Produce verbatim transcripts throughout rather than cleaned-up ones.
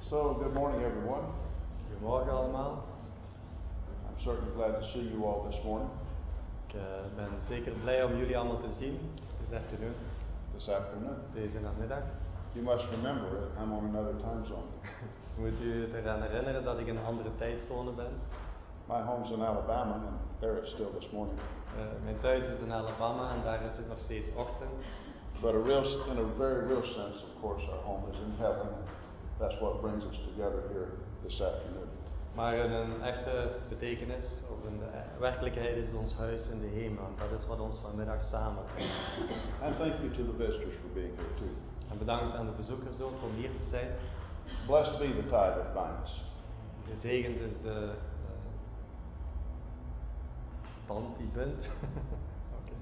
So, good morning, everyone. Goedemorgen allemaal. I'm certainly glad to see you all this morning, Ik uh, ben zeker blij om jullie allemaal te zien this afternoon, this afternoon. deze namiddag. You must remember it, I'm on another time zone. Moet u eraan herinneren dat ik in een andere tijdzone ben. My home's in Alabama, and there it's still this morning. Uh, mijn thuis is in Alabama en daar is het nog steeds ochtend. But a real, in a very real sense, of course, our home is in heaven. That's what brings us together here this afternoon. Maar in een echte betekenis, of in de werkelijkheid, is ons huis in de hemel. En dat is wat ons vanmiddag samenbrengt. And thank you to the visitors for being here too. En bedankt aan de bezoekers ook om hier te zijn. Blessed be the tie that binds. Gezegend is de uh, band die bindt. Okay.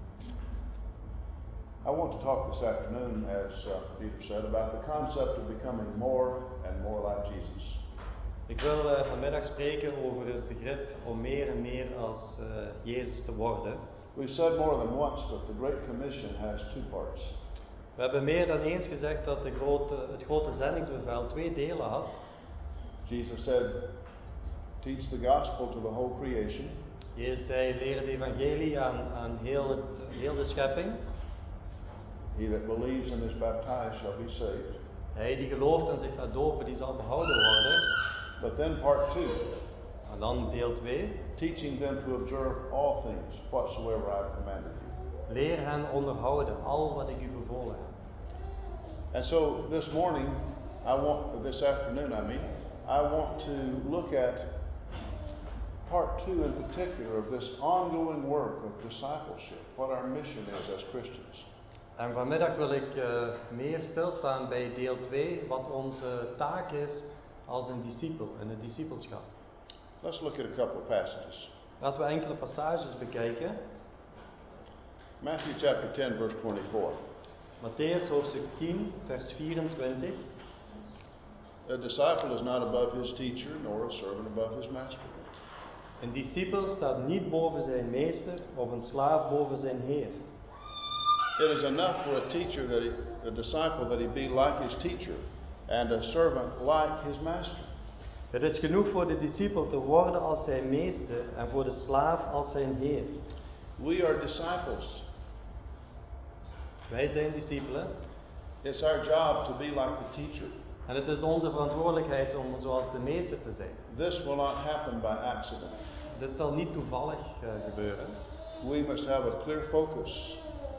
I want to talk this afternoon, as uh, Peter said, about the concept of becoming more and more like Jesus. Ik wil uh, vanmiddag spreken over het begrip om meer en meer als uh, Jezus te worden. We've said more than once that the Great Commission has two parts. We hebben meer dan eens gezegd dat de grote, het grote zendingsbevel twee delen had. Jesus said, teach the gospel to the whole creation. Jezus zei, leer het evangelie aan, aan heel, het, heel de schepping. He that believes and is baptized shall be saved. Hij die gelooft en zich laat dopen, die zal behouden worden. But then part two, En dan deel twee. teaching them to observe all things whatsoever I have commanded you. Leer hen onderhouden, al wat ik u bevolen heb. And so this morning, I want, this afternoon I mean, I want to look at part two in particular of this ongoing work of discipleship, what our mission is as Christians. En vanmiddag wil ik uh, meer stilstaan bij deel twee, wat onze taak is als een discipel, in het discipelschap. Let's look at a couple of passages. Laten we enkele passages bekijken. Matthew chapter ten, verse twenty-four. Matthäus hoofdstuk tien, vers vierentwintig. A disciple is not above his teacher, nor a servant above his master. Een discipel staat niet boven zijn meester, of een slaaf boven zijn heer. It is enough for a teacher that he, a disciple that he be like his teacher, and a servant like his master. Het is genoeg voor de discipel te worden als zijn meester en voor de slaaf als zijn heer. We are disciples. Wij zijn discipelen. It's our job to be like the teacher. En het is onze verantwoordelijkheid om zoals de meester te zijn. This will not happen by accident. Dit zal niet toevallig uh, gebeuren. We must have a clear focus.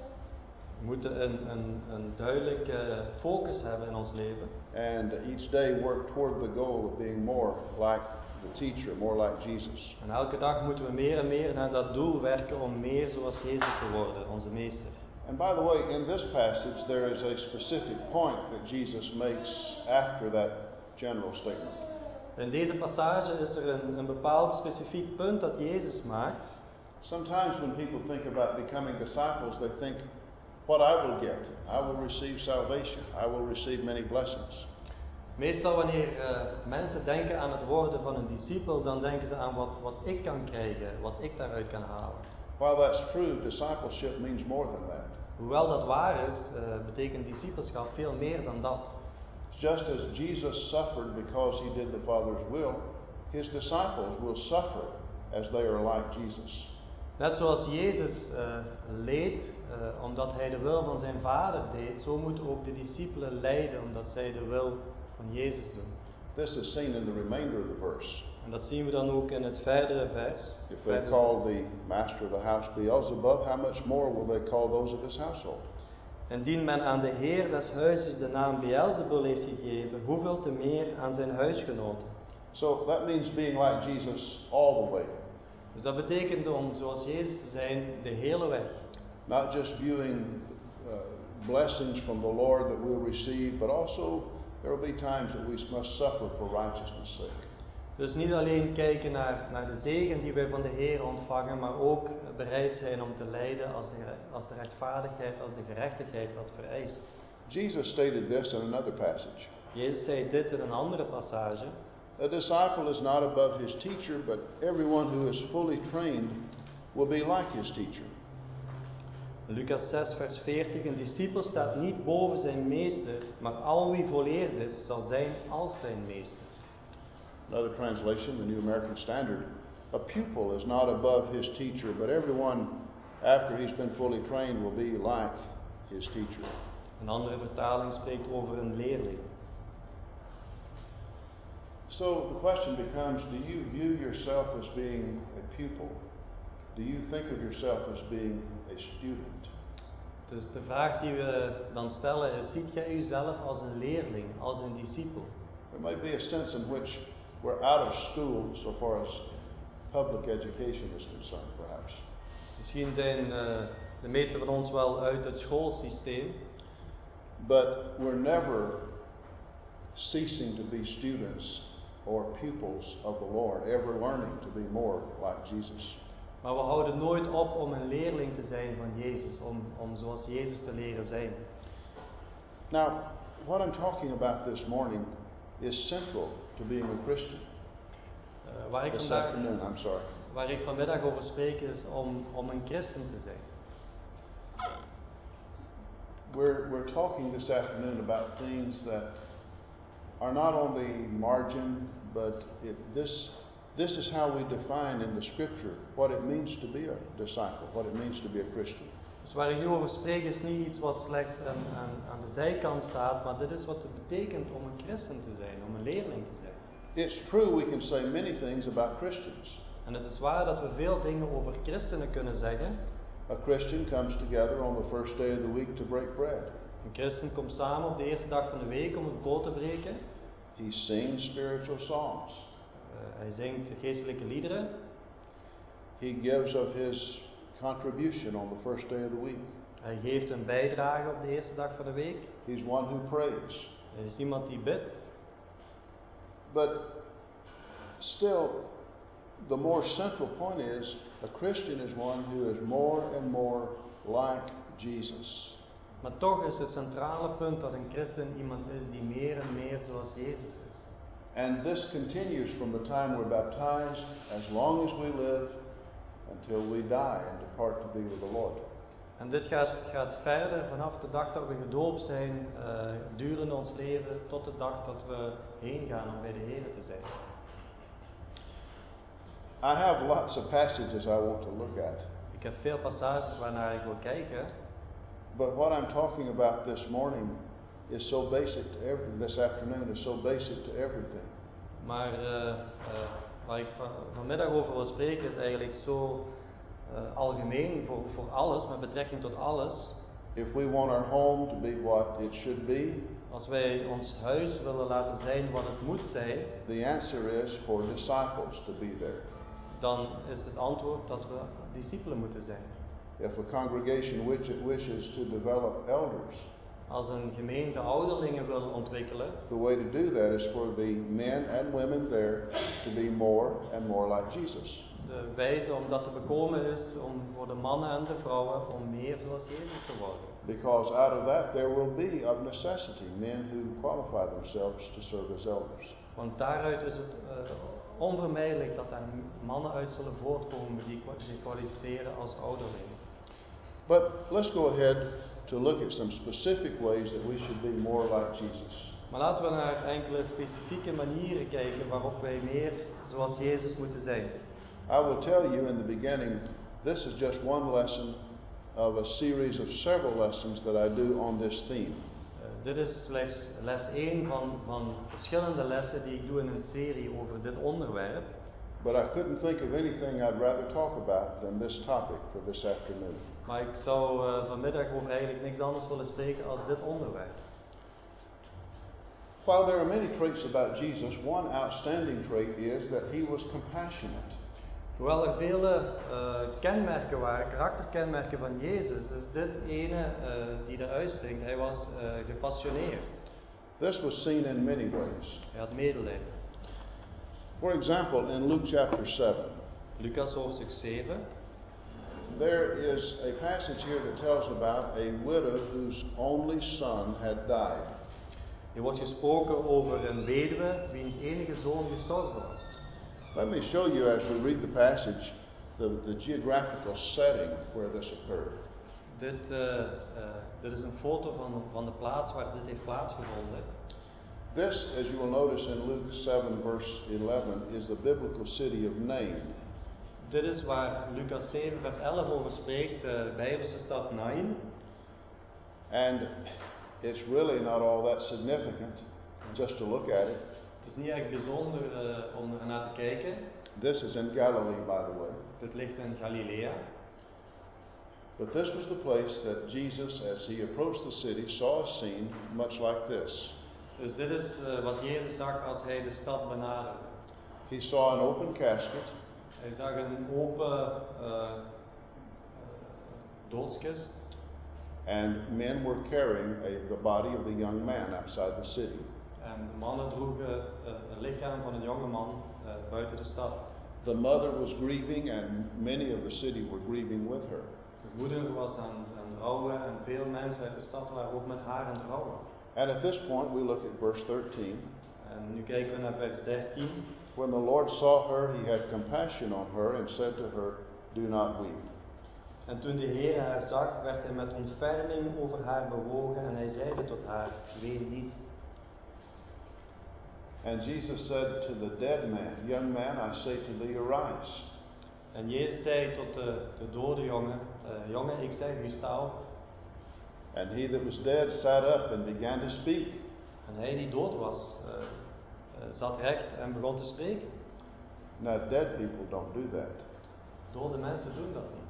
We moeten een, een, een duidelijke focus hebben in ons leven. And each day work toward the goal of being more like the teacher, more like Jesus. En elke dag moeten we meer en meer naar dat doel werken om meer zoals Jezus te worden, onze meester. And by the way, in this passage there is a specific point that Jesus makes after that general statement. In deze passage is er een, een bepaald specifiek punt dat Jezus maakt. Sometimes when people think about becoming disciples, they think, what I will get, I will receive salvation, I will receive many blessings. Meestal wanneer uh, mensen denken aan het worden van een discipel, dan denken ze aan wat, wat ik kan krijgen, wat ik daaruit kan halen. While that's true, discipleship means more than that. Hoewel dat waar is, uh, betekent discipelschap veel meer dan dat. Just as Jesus suffered because he did the Father's will, his disciples will suffer as they are like Jesus. Net zoals Jezus uh, leed uh, omdat hij de wil van zijn Vader deed, zo moeten ook de discipelen lijden omdat zij de wil van Jezus doen. This is seen in the remainder of the verse. En dat zien we dan ook in het verdere vers. If they call the master of the house Beelzebub, how much more will they call those of his household? Indien men aan de Heer des huizes de naam Beelzebul heeft gegeven, hoeveel te meer aan zijn huisgenoten. So that means being like Jesus all the way. Dus dat betekent om zoals Jezus te zijn de hele weg. Not just viewing uh, blessings from the Lord that we'll receive, but also there will be times that we must suffer for righteousness' sake. Dus niet alleen kijken naar, naar de zegen die wij van de Heer ontvangen, maar ook bereid zijn om te lijden als de, als de rechtvaardigheid, als de gerechtigheid dat vereist. Jesus stated this in another passage. Jezus zei dit in een andere passage. A disciple is not above his teacher, but everyone who is fully trained will be like his teacher. Lucas zes vers veertig, een discipel staat niet boven zijn meester, maar al wie volleerd is, zal zijn als zijn meester. Another translation, the New American Standard, a pupil is not above his teacher, but everyone after he's been fully trained will be like his teacher. Een andere vertaling spreekt over een leerling. So the question becomes, do you view yourself as being a pupil? Do you think of yourself as being a student? Dus de vraag die we dan stellen is, ziet jij jezelf als een leerling, als een discipel? There may be a sense in which we're out of school so far as public education is concerned, perhaps. Misschien zijn uh, de meesten van ons wel uit het schoolsysteem. But we're never ceasing to be students or pupils of the Lord, ever learning to be more like Jesus. Maar we houden nooit op om een leerling te zijn van Jezus, om, om zoals Jezus te leren zijn. Now, what I'm talking about this morning is central to being a Christian. Uh, waar, ik This vandaag, afternoon, I'm sorry. waar ik vanmiddag over spreek is om, om een christen te zijn. We're, we're talking this afternoon about things that are not on the margin, but it, this, this is how we define in the Scripture what it means to be a disciple, what it means to be a Christian. Dus waar ik nu over spreek is niet iets wat slechts aan, aan, aan de zijkant staat, maar dit is wat het betekent om een christen te zijn, om een leerling te zijn. It's true we can say many things about Christians. En het is waar dat we veel dingen over christenen kunnen zeggen. A Christian comes together on the first day of the week to break bread. Een christen komt samen op de eerste dag van de week om het brood te breken. He sings spiritual songs. Uh, hij zingt geestelijke liederen. He gives of his contribution on the first day of the week. Hij geeft een bijdrage op de eerste dag van de week. He's one who prays. Hij is iemand die bidt. But still, the more central point is, a Christian is one who is more and more like Jesus. Maar toch is het centrale punt dat een christen iemand is die meer en meer zoals Jezus is. And this continues from the time we're baptized, as long as we live, until we die and depart to be with the Lord. En dit gaat, gaat verder vanaf de dag dat we gedoopt zijn, uh, durende ons leven tot de dag dat we heen gaan om bij de Heer te zijn. I have lots of passages I want to look at. Ik heb veel passages waarnaar ik wil kijken. But what I'm talking about this morning is so basic to every, this afternoon is so basic to everything. Maar uh, uh, waar ik van, vanmiddag over wil spreken is eigenlijk zo uh, algemeen voor, voor alles, met betrekking tot alles. If we want our home to be what it should be, als wij ons huis willen laten zijn wat het moet zijn, the answer is for disciples to be there. Dan is het antwoord dat we discipelen moeten zijn. If a congregation wishes to develop elders, als een gemeente ouderlingen wil ontwikkelen, the way to do that is for the men and women there to be more and more like Jesus. De wijze om dat te bekomen is om voor de mannen en de vrouwen om meer zoals Jezus te worden. Because out of that there will be of necessity men who qualify themselves to serve as elders. Want daaruit is het uh, onvermijdelijk dat er mannen uit zullen voortkomen die zich kwalificeren als ouderlingen. But let's go ahead to look at some specific ways that we should be more like Jesus. Maar laten we naar enkele specifieke manieren kijken waarop wij meer zoals Jezus moeten zijn. I will tell you in the beginning, this is just one lesson of a series of several lessons that I do on this theme. Uh, dit is slechts les één van, van verschillende lessen die ik doe in een serie over dit onderwerp. But I couldn't think of anything I'd rather talk about than this topic for this afternoon. Maar ik zou uh, vanmiddag over eigenlijk niks anders willen spreken als dit onderwerp. While there are many traits about Jesus, one outstanding trait is that he was compassionate. Hoewel er vele uh, kenmerken waren, karakterkenmerken van Jezus, is dit ene uh, die eruit springt. Hij was uh, gepassioneerd. This was seen in many ways. Hij had medelijden. For example, in Luke chapter seven, Lucas hoofdstuk zeven. there is a passage here that tells about a widow whose only son had died. Er wordt gesproken over een weduwe wiens enige zoon gestorven was. Let me show you as we read the passage the, the geographical setting where this occurred. Dit, uh, uh, dit is een foto van, van de plaats waar dit heeft plaatsgevonden. This, as you will notice in Luke seven verse eleven, is the biblical city of Nain. Dit is waar Lucas zeven vers elf over spreekt, de Bijbelse stad Nain. And it's really not all that significant just to look at it. Het is niet echt bijzonder uh, om er naar te kijken. This is in Galilee, by the way. Dit ligt in Galilea. But this was the place that Jesus, as he approached the city, saw a scene much like this. Dus dit is uh, wat Jezus zag als hij de stad benaderde. He saw an open casket. Hij zag een open uh, uh, doodskist. And men were carrying a, the body of the young man outside the city. En de mannen droegen uh, het lichaam van een jonge man uh, buiten de stad. The mother was grieving, and many of the city were grieving with her. De moeder was aan het, aan het rouwen en veel mensen uit de stad waren ook met haar aan het rouwen. And at this point we look at verse thirteen. En nu kijken we naar vers dertien. When the Lord saw her, he had compassion on her and said to her, "Do not weep." En toen de Heer haar zag, werd hij met ontferming over haar bewogen en hij zeide tot haar, ween niet. And Jesus said to the dead man, "Young man, I say to thee, arise." En Jezus zei tot de, de dode jongen, uh, jongen, ik zeg u, sta op. And he that was dead sat up and began to speak. En hij die dood was, uh, uh, zat recht en begon te spreken. Now dead people don't do that. Dode mensen doen dat niet.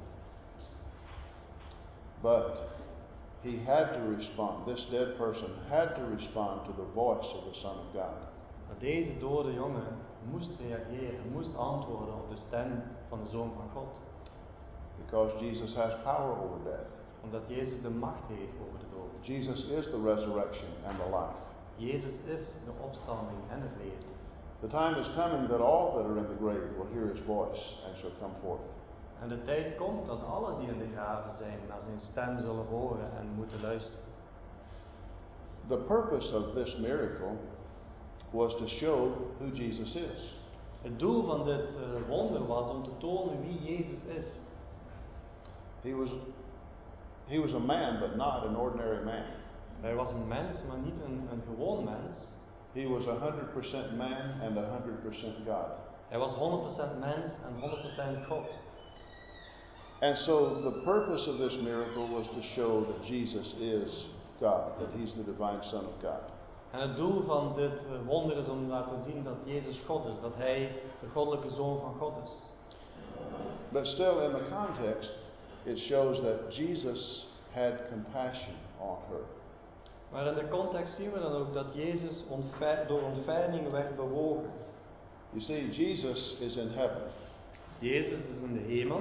But he had to respond. This dead person had to respond to the voice of the Son of God. Maar deze dode jongen moest reageren, moest antwoorden op de stem van de Zoon van God. Because Jesus has power over death. Omdat Jezus de macht heeft over de dood. Jesus is the resurrection and the life. Jezus is de opstanding en het leven. The time is coming that all that are in the grave will hear his voice and shall come forth. En de tijd komt dat alle die in de graven zijn naar zijn stem zullen horen en moeten luisteren. The purpose of this miracle was to show who Jesus is. Het doel van dit uh, wonder was om te tonen wie Jezus is. He was he was a man, but not an ordinary man. Hij was een mens, maar niet een, een gewoon mens. He was one hundred percent man and one hundred percent God. Hij was honderd procent mens en honderd procent God. And so the purpose of this miracle was to show that Jesus is God, that he's the divine Son of God. En het doel van dit wonder is om te laten zien dat Jezus God is, dat hij de goddelijke Zoon van God is. But still in the context, it shows that Jesus had compassion on her. Maar in de context zien we dan ook dat Jezus ontfer- door ontferming werd bewogen. You see, Jesus is in heaven. Jezus is in de hemel.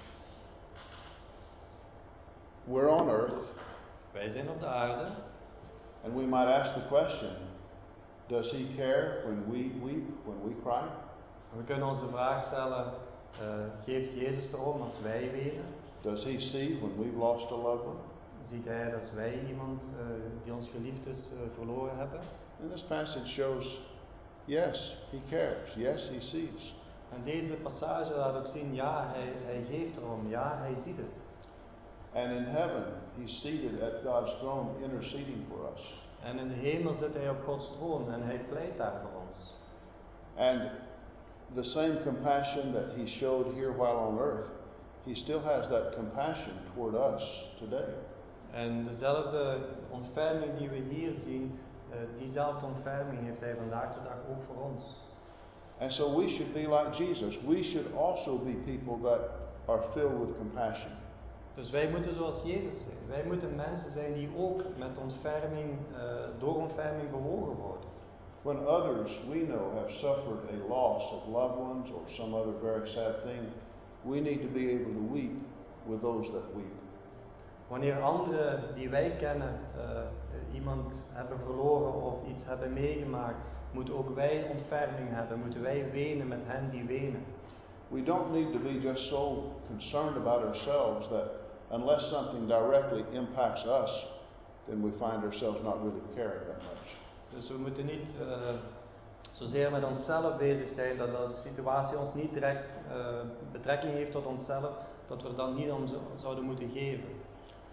We're on earth. Wij zijn op de aarde. And we might ask the question, does he care when we weep, when we cry? We kunnen ons de vraag stellen, uh, geeft Jezus erom als wij wenen? Does he see when we've lost a loved one? Ziet hij dat wij iemand uh, die ons geliefd is uh, verloren hebben? And this passage shows, yes, he cares. Yes, he sees. En deze passage laat ook zien, ja, hij, hij geeft erom, ja, hij ziet het. And in heaven, he's seated at God's throne interceding for us. En in de hemel zit hij op Gods troon en hij pleit daar voor ons. And the same compassion that he showed here while on earth, he still has that compassion toward us today. En dezelfde ontferming die we hier zien, uh, diezelfde ontferming heeft hij vandaag de dag ook voor ons. And so we should be like Jesus. We should also be people that are filled with compassion. Dus wij moeten zoals Jezus zijn. Wij moeten mensen zijn die ook met ontferming, uh, door ontferming bewogen worden. When others we know have suffered a loss of loved ones or some other very sad thing, we need to be able to weep with those that weep. Wanneer anderen die wij kennen uh, iemand hebben verloren of iets hebben meegemaakt, moeten ook wij ontferming hebben. Moeten wij wenen met hen die wenen. We don't need to be just so concerned about ourselves that unless something directly impacts us, then we find ourselves not really caring that much. Dus we moeten niet uh, zozeer met onszelf bezig zijn, dat als de situatie ons niet direct uh, betrekking heeft tot onszelf, dat we er dan niet om zouden moeten geven.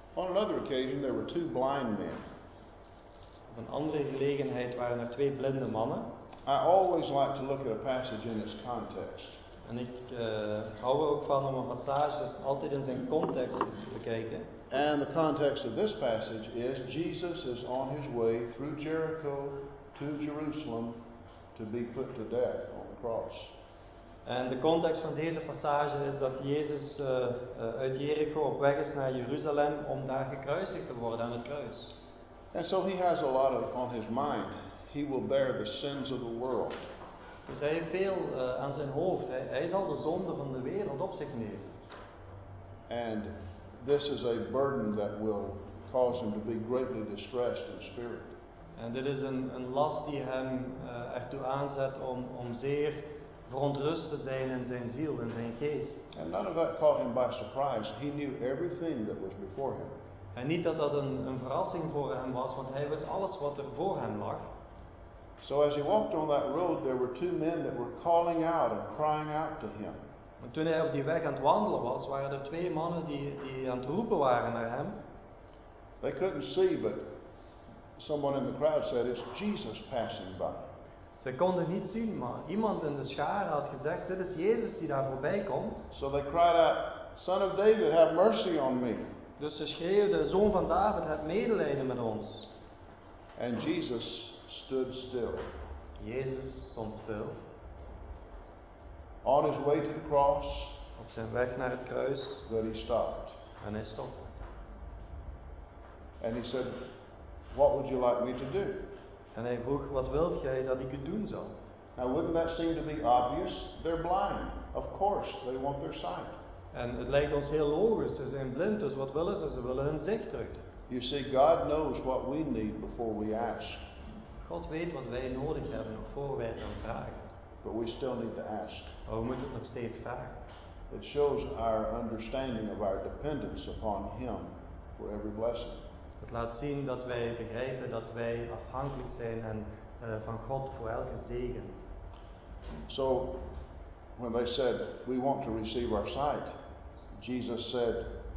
On another occasion, there were two blind men. Op een andere gelegenheid waren er twee blinde mannen. I always like to look at a passage in its context. En ik uh, hou er ook van om een passage altijd in zijn context te bekijken. And the context of this passage is Jesus is on his way through Jericho to Jerusalem to be put to death on the cross. En de context van deze passage is dat Jezus uh, uh, uit Jericho op weg is naar Jeruzalem om daar gekruisigd te worden aan het kruis. And so he has a lot of, on his mind. He will bear the sins of the world. Dus hij heeft veel uh, aan zijn hoofd. Hij, hij zal de zonde van de wereld op zich nemen. And this is a burden that will cause him to be greatly distressed in spirit. En dit is een, een last die hem uh, ertoe aanzet om, om zeer verontrust te zijn in zijn ziel, in zijn geest. And none of that caught him by surprise. He knew everything that was before him. En niet dat dat een, een verrassing voor hem was, want hij wist alles wat er voor hem lag. So as he walked on that road, there were two men that were calling out and crying out to him. En toen hij op die weg aan het wandelen was, waren er twee mannen die, die aan het roepen waren naar hem. They couldn't see, but someone in the crowd said, "It's Jesus passing by." Ze konden niet zien, maar iemand in de schare had gezegd, dit is Jezus die daar voorbij komt. So they cried out, "Son of David, have mercy on me." Dus ze schreeuwden, zoon van David, heb medelijden met ons. And Jesus stood still. Jezus stond stil. On his way to the cross, Op zijn weg naar het kruis. but he stopped. En hij stopte. And he said, "What would you like me to do?" En hij vroeg, wat wilt jij dat ik u doen zal? Now wouldn't that seem to be obvious? They're blind. Of course, they want their sight. En het lijkt ons heel logisch, ze zijn blind, dus wat willen ze? Ze willen hun zicht terug. You see, God knows what we need before we ask, God weet wat wij nodig hebben nog voor wij het dan vragen. but we still need to ask. Maar we moeten het nog steeds vragen. It shows our understanding of our dependence upon Him for every blessing. Het laat zien dat wij begrijpen dat wij afhankelijk zijn en, uh, van God voor elke zegen. So, when they said, "We want to receive our sight," Jesus said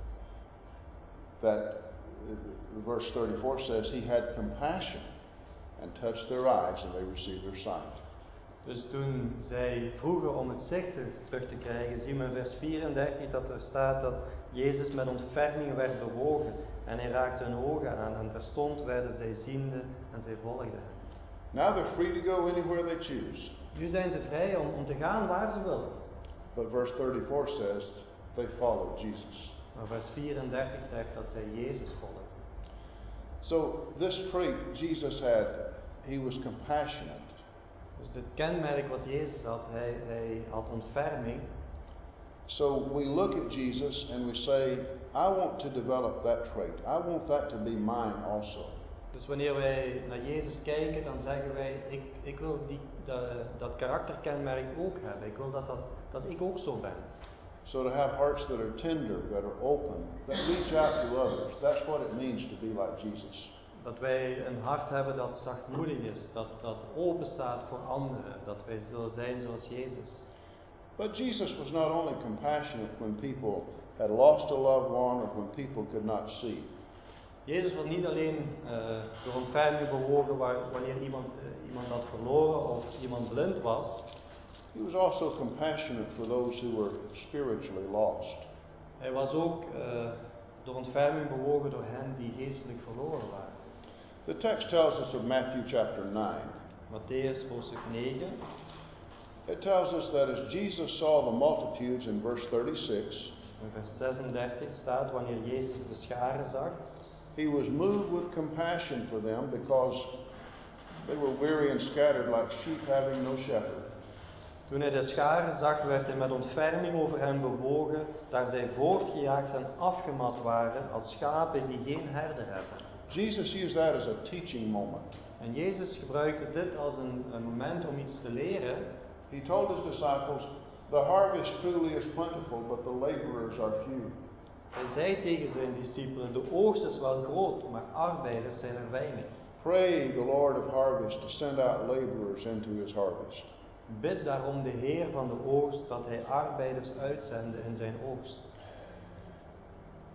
that, uh, verse thirty-four says, He had compassion and touched their eyes and they received their sight. Dus toen zij vroegen om het zicht terug te krijgen, zien we in vers vierendertig dat er staat dat Jezus met ontferming werd bewogen en hij raakte hun ogen aan en terstond werden zij ziende en zij volgden hem. Now they're free to go anywhere they choose. Nu zijn ze vrij om, om te gaan waar ze willen. But verse thirty-four says they followed Jesus. Maar vers vierendertig zegt dat zij Jezus volgden. So this trait Jesus had, he was compassionate. Dus dit kenmerk wat Jezus had, hij, hij had ontferming. So we look at Jesus and we say, I want to develop that trait. I want that to be mine also. Dus wanneer wij naar Jezus kijken, dan zeggen wij, ik, ik wil die, de, dat karakterkenmerk ook hebben. Ik wil dat, dat, dat ik ook zo ben. So to have hearts that are tender, that are open, that reach out to others. That's what it means to be like Jesus. Dat wij een hart hebben dat zachtmoedig is, dat, dat open staat voor anderen, dat wij zullen zijn zoals Jezus. But Jesus was not only compassionate when people had lost a loved one or when people could not see. Jezus was niet alleen uh, door ontferming bewogen waar, wanneer iemand, uh, iemand had verloren of iemand blind was. He was also compassionate for those who were spiritually lost. Hij was ook uh, door ontferming bewogen door hen die geestelijk verloren waren. The text tells us of Matthew chapter nine. Matthäus hoofdstuk negen. It tells us that as Jesus saw the multitudes in verse thirty-six, In vers zesendertig staat wanneer Jezus de scharen zag. He was moved with compassion for them because they were weary and scattered like sheep having no shepherd. Toen hij de scharen zag, werd hij met ontferming over hen bewogen, daar zij voortgejaagd en afgemat waren als schapen die geen herder hebben. Jesus used that as a teaching moment. En Jezus gebruikte dit als een, een moment om iets te leren. He told his disciples, "The harvest truly is plentiful, but the laborers are few." Hij zei tegen zijn discipelen, de oogst is wel groot, maar arbeiders zijn er weinig. Pray the Lord of harvest to send out laborers into his harvest. Bid daarom de Heer van de oogst dat hij arbeiders uitzende in zijn oogst.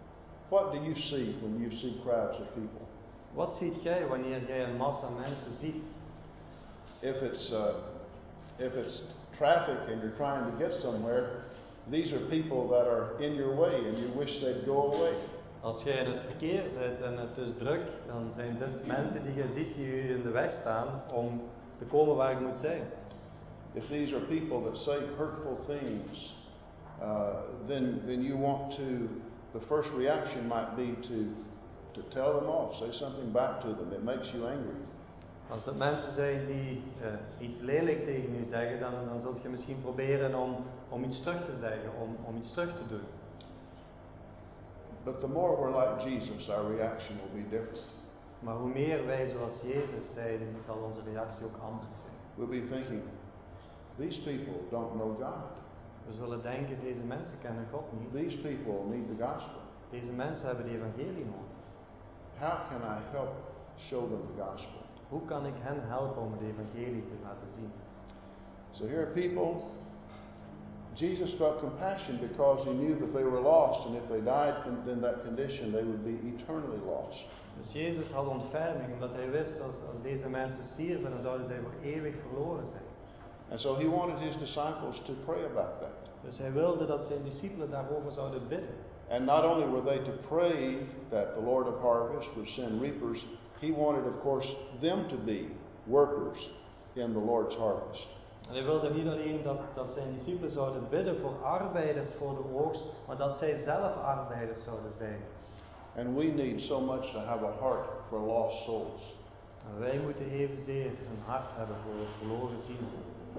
What do you see when you see crowds of people? Wat ziet jij wanneer jij een massa mensen ziet? If it's uh, if it's traffic and you're trying to get somewhere, these are people that are in your way and you wish they'd go away. Als jij in het verkeer zit en het is druk, dan zijn dit mensen die je ziet die u in de weg staan om te komen waar je moet zijn. If these are people that say hurtful things, uh, then then you want to. The first reaction might be to to tell them off, say something back to them. It makes you angry. Als het mensen zijn die uh, iets lelijk tegen u zeggen, dan, dan zult je misschien proberen om, om iets terug te zeggen, om, om iets terug te doen. But the more we're like Jesus, our reaction will be different. Maar hoe meer wij zoals Jezus zijn, zal onze reactie ook anders zijn. We'll be thinking, these people don't know God. We zullen denken, deze mensen kennen God niet. These people need the gospel. Deze mensen hebben de evangelie nodig. How can I help show them the gospel? Hoe kan ik hen helpen om het evangelie te laten zien? So here are people. Jesus felt compassion because he knew that they were lost, and if they died in that condition, they would be eternally lost. Dus Jezus had ontferming, omdat hij wist als, als deze mensen stierven, dan zouden zij voor eeuwig verloren zijn. And so he wanted his disciples to pray about that. Dus hij wilde dat zijn discipelen daarover zouden bidden. And not only were they to pray that the Lord of harvest would send reapers, he wanted, of course, them to be workers in the Lord's harvest. En hij wilde niet alleen dat, dat zijn discipelen zouden bidden voor arbeiders voor de oogst, maar dat zij zelf arbeiders zouden zijn. And we need so much to have a heart for lost souls. En wij moeten evenzeer een hart hebben voor verloren zielen.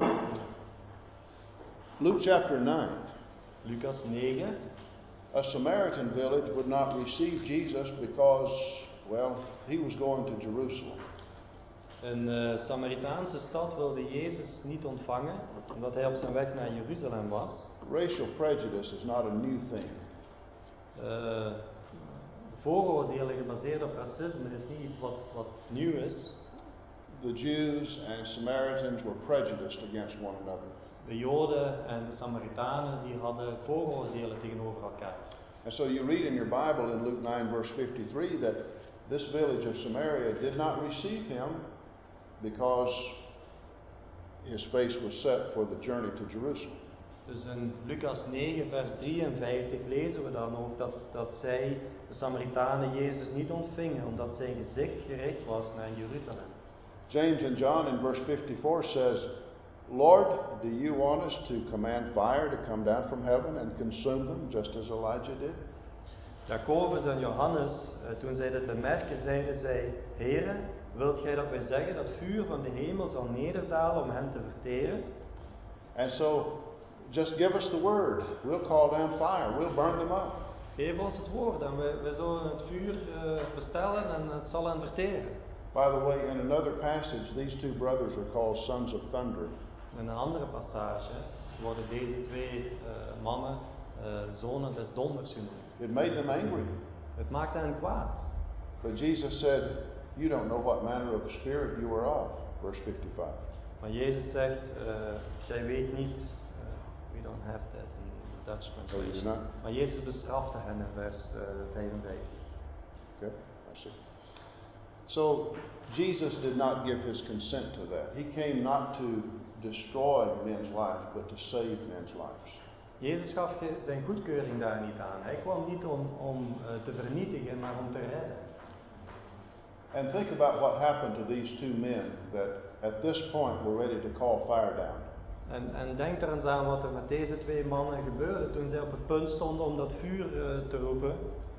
Luke chapter nine. Lucas negen. A Samaritan village would not receive Jesus because, well, he was going to Jerusalem. Een uh, Samaritaanse stad wilde Jezus niet ontvangen, omdat hij op zijn weg naar Jeruzalem was. Racial prejudice is not a new thing. Uh, vooroordelen gebaseerd op racisme is niet iets wat, wat nieuw is. The Jews and Samaritans were prejudiced against one another. De Joden en de Samaritanen die hadden vooroordelen tegenover elkaar. And so you read in your Bible in Luke nine verse fifty-three that this village of Samaria did not receive him because his face was set for the journey to Jerusalem. Dus in Lucas negen vers drieënvijftig lezen we dan ook dat, dat zij, de Samaritanen, Jezus niet ontvingen omdat zijn gezicht gericht was naar Jeruzalem. James and John in verse fifty-four says, Lord, do you want us to command fire to come down from heaven and consume them, just as Elijah did? Jacobus en Johannes, toen zij dit bemerkten, zeiden zij, Heere, wilt gij dat wij zeggen dat vuur van de hemel zal nederdalen om hen te verteren? And so, just give us the word. We'll call down fire. We'll burn them up. Geef ons het woord en wij, wij zullen het vuur uh, bestellen en het zal hen verteren. By the way, in another passage, these two brothers are called sons of thunder. In een andere passage worden deze twee uh, mannen uh, zonen des donders genoemd. It made them angry. Het maakte hen kwaad. But Jesus said, you don't know what manner of spirit you are of. Verse fifty-five. Maar Jezus zegt, uh, jij weet niet, uh, we don't have that in the Dutch translation. Oh, maar Jezus bestrafte hen in vers uh, vijfenvijftig. Okay, I see. So, Jesus did not give his consent to that. He came not to destroy men's lives, but to save men's lives. Jezus gaf zijn goedkeuring daar niet aan. Hij kwam niet om, om uh, te vernietigen, maar om te redden. And think about what happened to these two men that at this point were ready to call fire down. En, en denk er eens aan wat er met deze twee mannen gebeurde toen zij op het punt stonden om dat vuur uh, te roepen.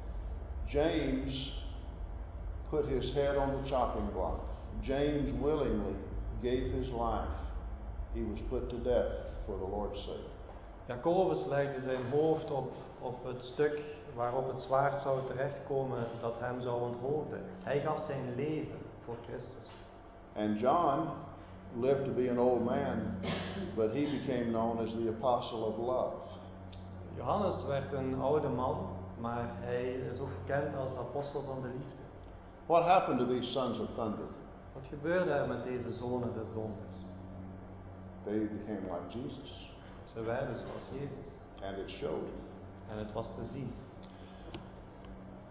James put his head on the chopping block. James willingly gave his life. He was put to death for the Lord's sake. Jacobus legde zijn hoofd op, op het stuk waarop het zwaard zou terechtkomen dat hem zou onthoofden. Hij gaf zijn leven voor Christus. And John lived to be an old man, but he became known as the apostle of love. Johannes werd een oude man, maar hij is ook gekend als de apostel van de liefde. What happened to these sons of thunder? Wat gebeurde er met deze zonen des donders? They became like Jesus. Ze werden zoals Jezus. And it showed. En het was te zien.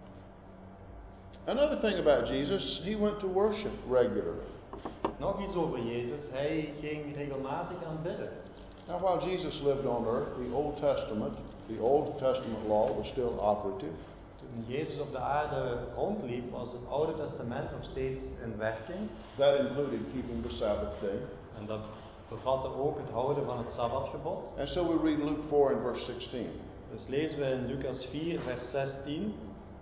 Another thing about Jesus, he went to worship regularly. Nog iets over Jezus, hij ging regelmatig aanbidden. Now, while Jesus lived on earth, the Old Testament, the Old Testament law was still operative. Toen Jezus op de aarde rondliep, was het Oude Testament nog steeds in werking. That included keeping the Sabbath day. En dat bevatte ook het houden van het Sabbatgebod. And so we read Luke four and verse sixteen. Dus lezen we in Lucas vier, vers zestien.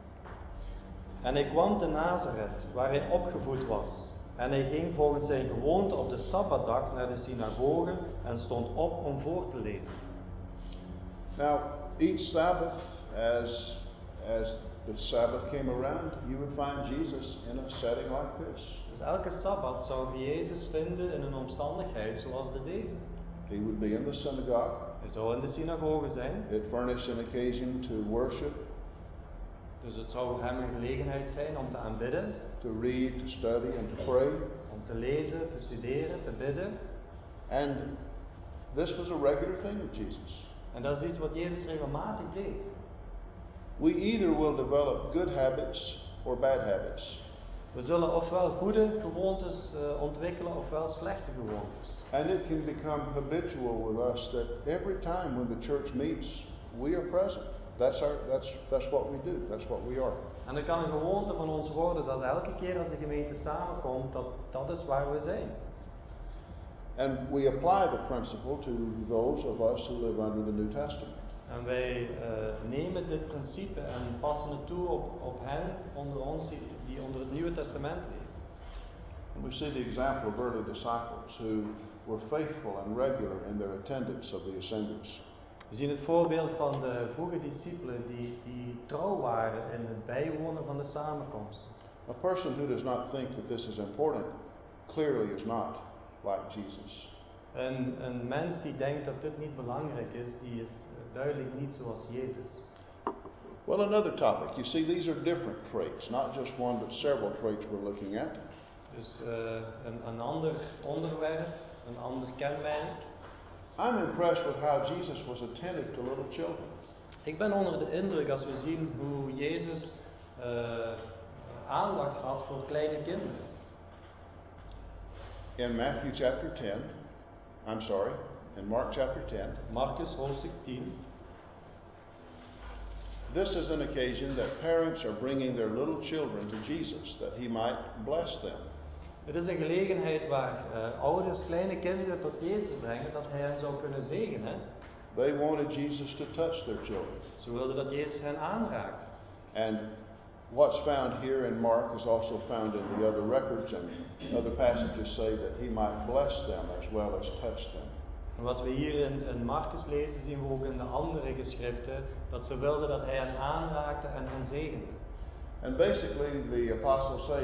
En hij kwam te Nazareth, waar hij opgevoed was. En hij ging volgens zijn gewoonte op de Sabbatdag naar de synagoge en stond op om voor te lezen. Now, each Sabbath, as as the Sabbath came around, you would find Jesus in a setting like this. Dus elke Sabbat zou je Jezus vinden in een omstandigheid zoals de deze. He would be in the synagogue. Hij zou in de synagoge zijn. It furnished an occasion to worship, Dus het zou hem een gelegenheid zijn om te aanbidden, to read, to study, and to pray. om te lezen, te studeren, te bidden. And this was a regular thing with Jesus. En dat is iets wat Jezus regelmatig deed. We either will develop good habits or bad habits. We zullen ofwel goede gewoontes uh, ontwikkelen ofwel slechte gewoontes. And it can become habitual with us that every time when the church meets, we are present. That's our that's that's what we do. That's what we are. En het kan een gewoonte van ons worden dat elke keer als de gemeente samenkomt, dat dat is waar we zijn. And we apply the principle to those of us who live under the New Testament. En wij uh, nemen dit principe en passen het toe op, op hen onder ons die, die onder het Nieuwe Testament leven. And we see the example of early disciples who were faithful and regular in their attendance of the assemblies. We zien het voorbeeld van de vroege discipelen die, die trouw waren in het bijwonen van de samenkomsten. A person who does not think that this is important clearly is not like Jesus. Een, een mens die denkt dat dit niet belangrijk is, die is duidelijk niet zoals Jezus. Well, another topic. You see, these are different traits, not just one, but several traits we're looking at. Dus uh, een, een ander onderwerp, een ander kenmerk. I'm impressed with how Jesus was attentive to little children. Ik ben onder de indruk als we zien hoe Jezus uh, aandacht had voor kleine kinderen. In Matthew chapter ten, I'm sorry, in Mark chapter ten, Marcus hoofdstuk tien. This is an occasion that parents are bringing their little children to Jesus that he might bless them. Het is een gelegenheid waar uh, ouders kleine kinderen tot Jezus brengen, dat hij hen zou kunnen zegenen. They wanted Jesus to touch their children. Ze wilden dat Jezus hen aanraakt. And what's found here in Mark is also found in the other records, and other passages say that he might bless them as well as touch them. En wat we hier in, in Marcus lezen, zien we ook in de andere geschriften, dat ze wilden dat hij hen aanraakte en hen zegende. And basically the apostles say,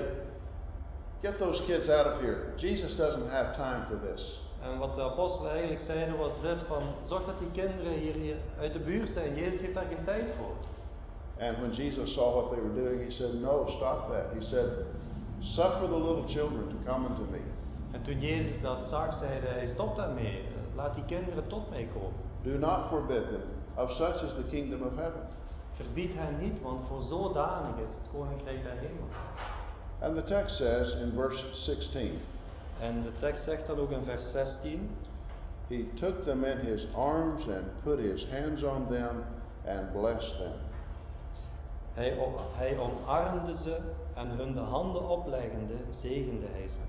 get those kids out of here. Jesus doesn't have time for this. En wat de apostelen eigenlijk zeiden was dit van, zorg dat die kinderen hier, hier uit de buurt zijn. Jezus heeft daar geen tijd voor. And when Jesus saw what they were doing, he said, no, stop that. He said, suffer the little children to come unto me. En toen Jezus dat zag, zei hij, stop daarmee. Laat die kinderen tot mij komen. Do not forbid them. Of such is the kingdom of heaven. Verbied hen niet, want voor zodanig is het koninkrijk der hemel. And the text says in verse sixteen, En de tekst zegt dat ook in vers zestien. he took them in his arms and put his hands on them and blessed them. Hij, op, hij omarmde ze en hun de handen opleggende zegende hij ze.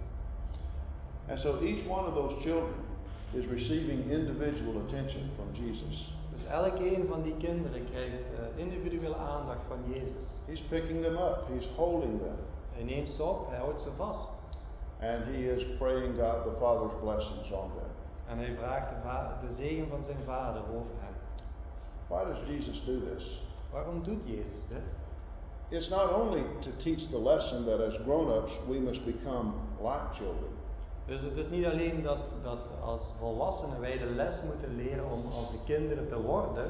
And so each one of those children is receiving individual attention from Jesus. Dus elk een van die kinderen krijgt uh, individuele aandacht van Jezus. He's picking them up. He's holding them. Hij neemt ze op, hij houdt ze vast. And he is praying God the Father's blessings on them. En hij vraagt de, va- de zegen van zijn vader over hen. Why does Jesus do this? Waarom doet Jezus dit? It's not only to teach the lesson that as grown-ups we must become like children. Dus het is niet alleen dat, dat als volwassenen wij de les moeten leren om als de kinderen te worden.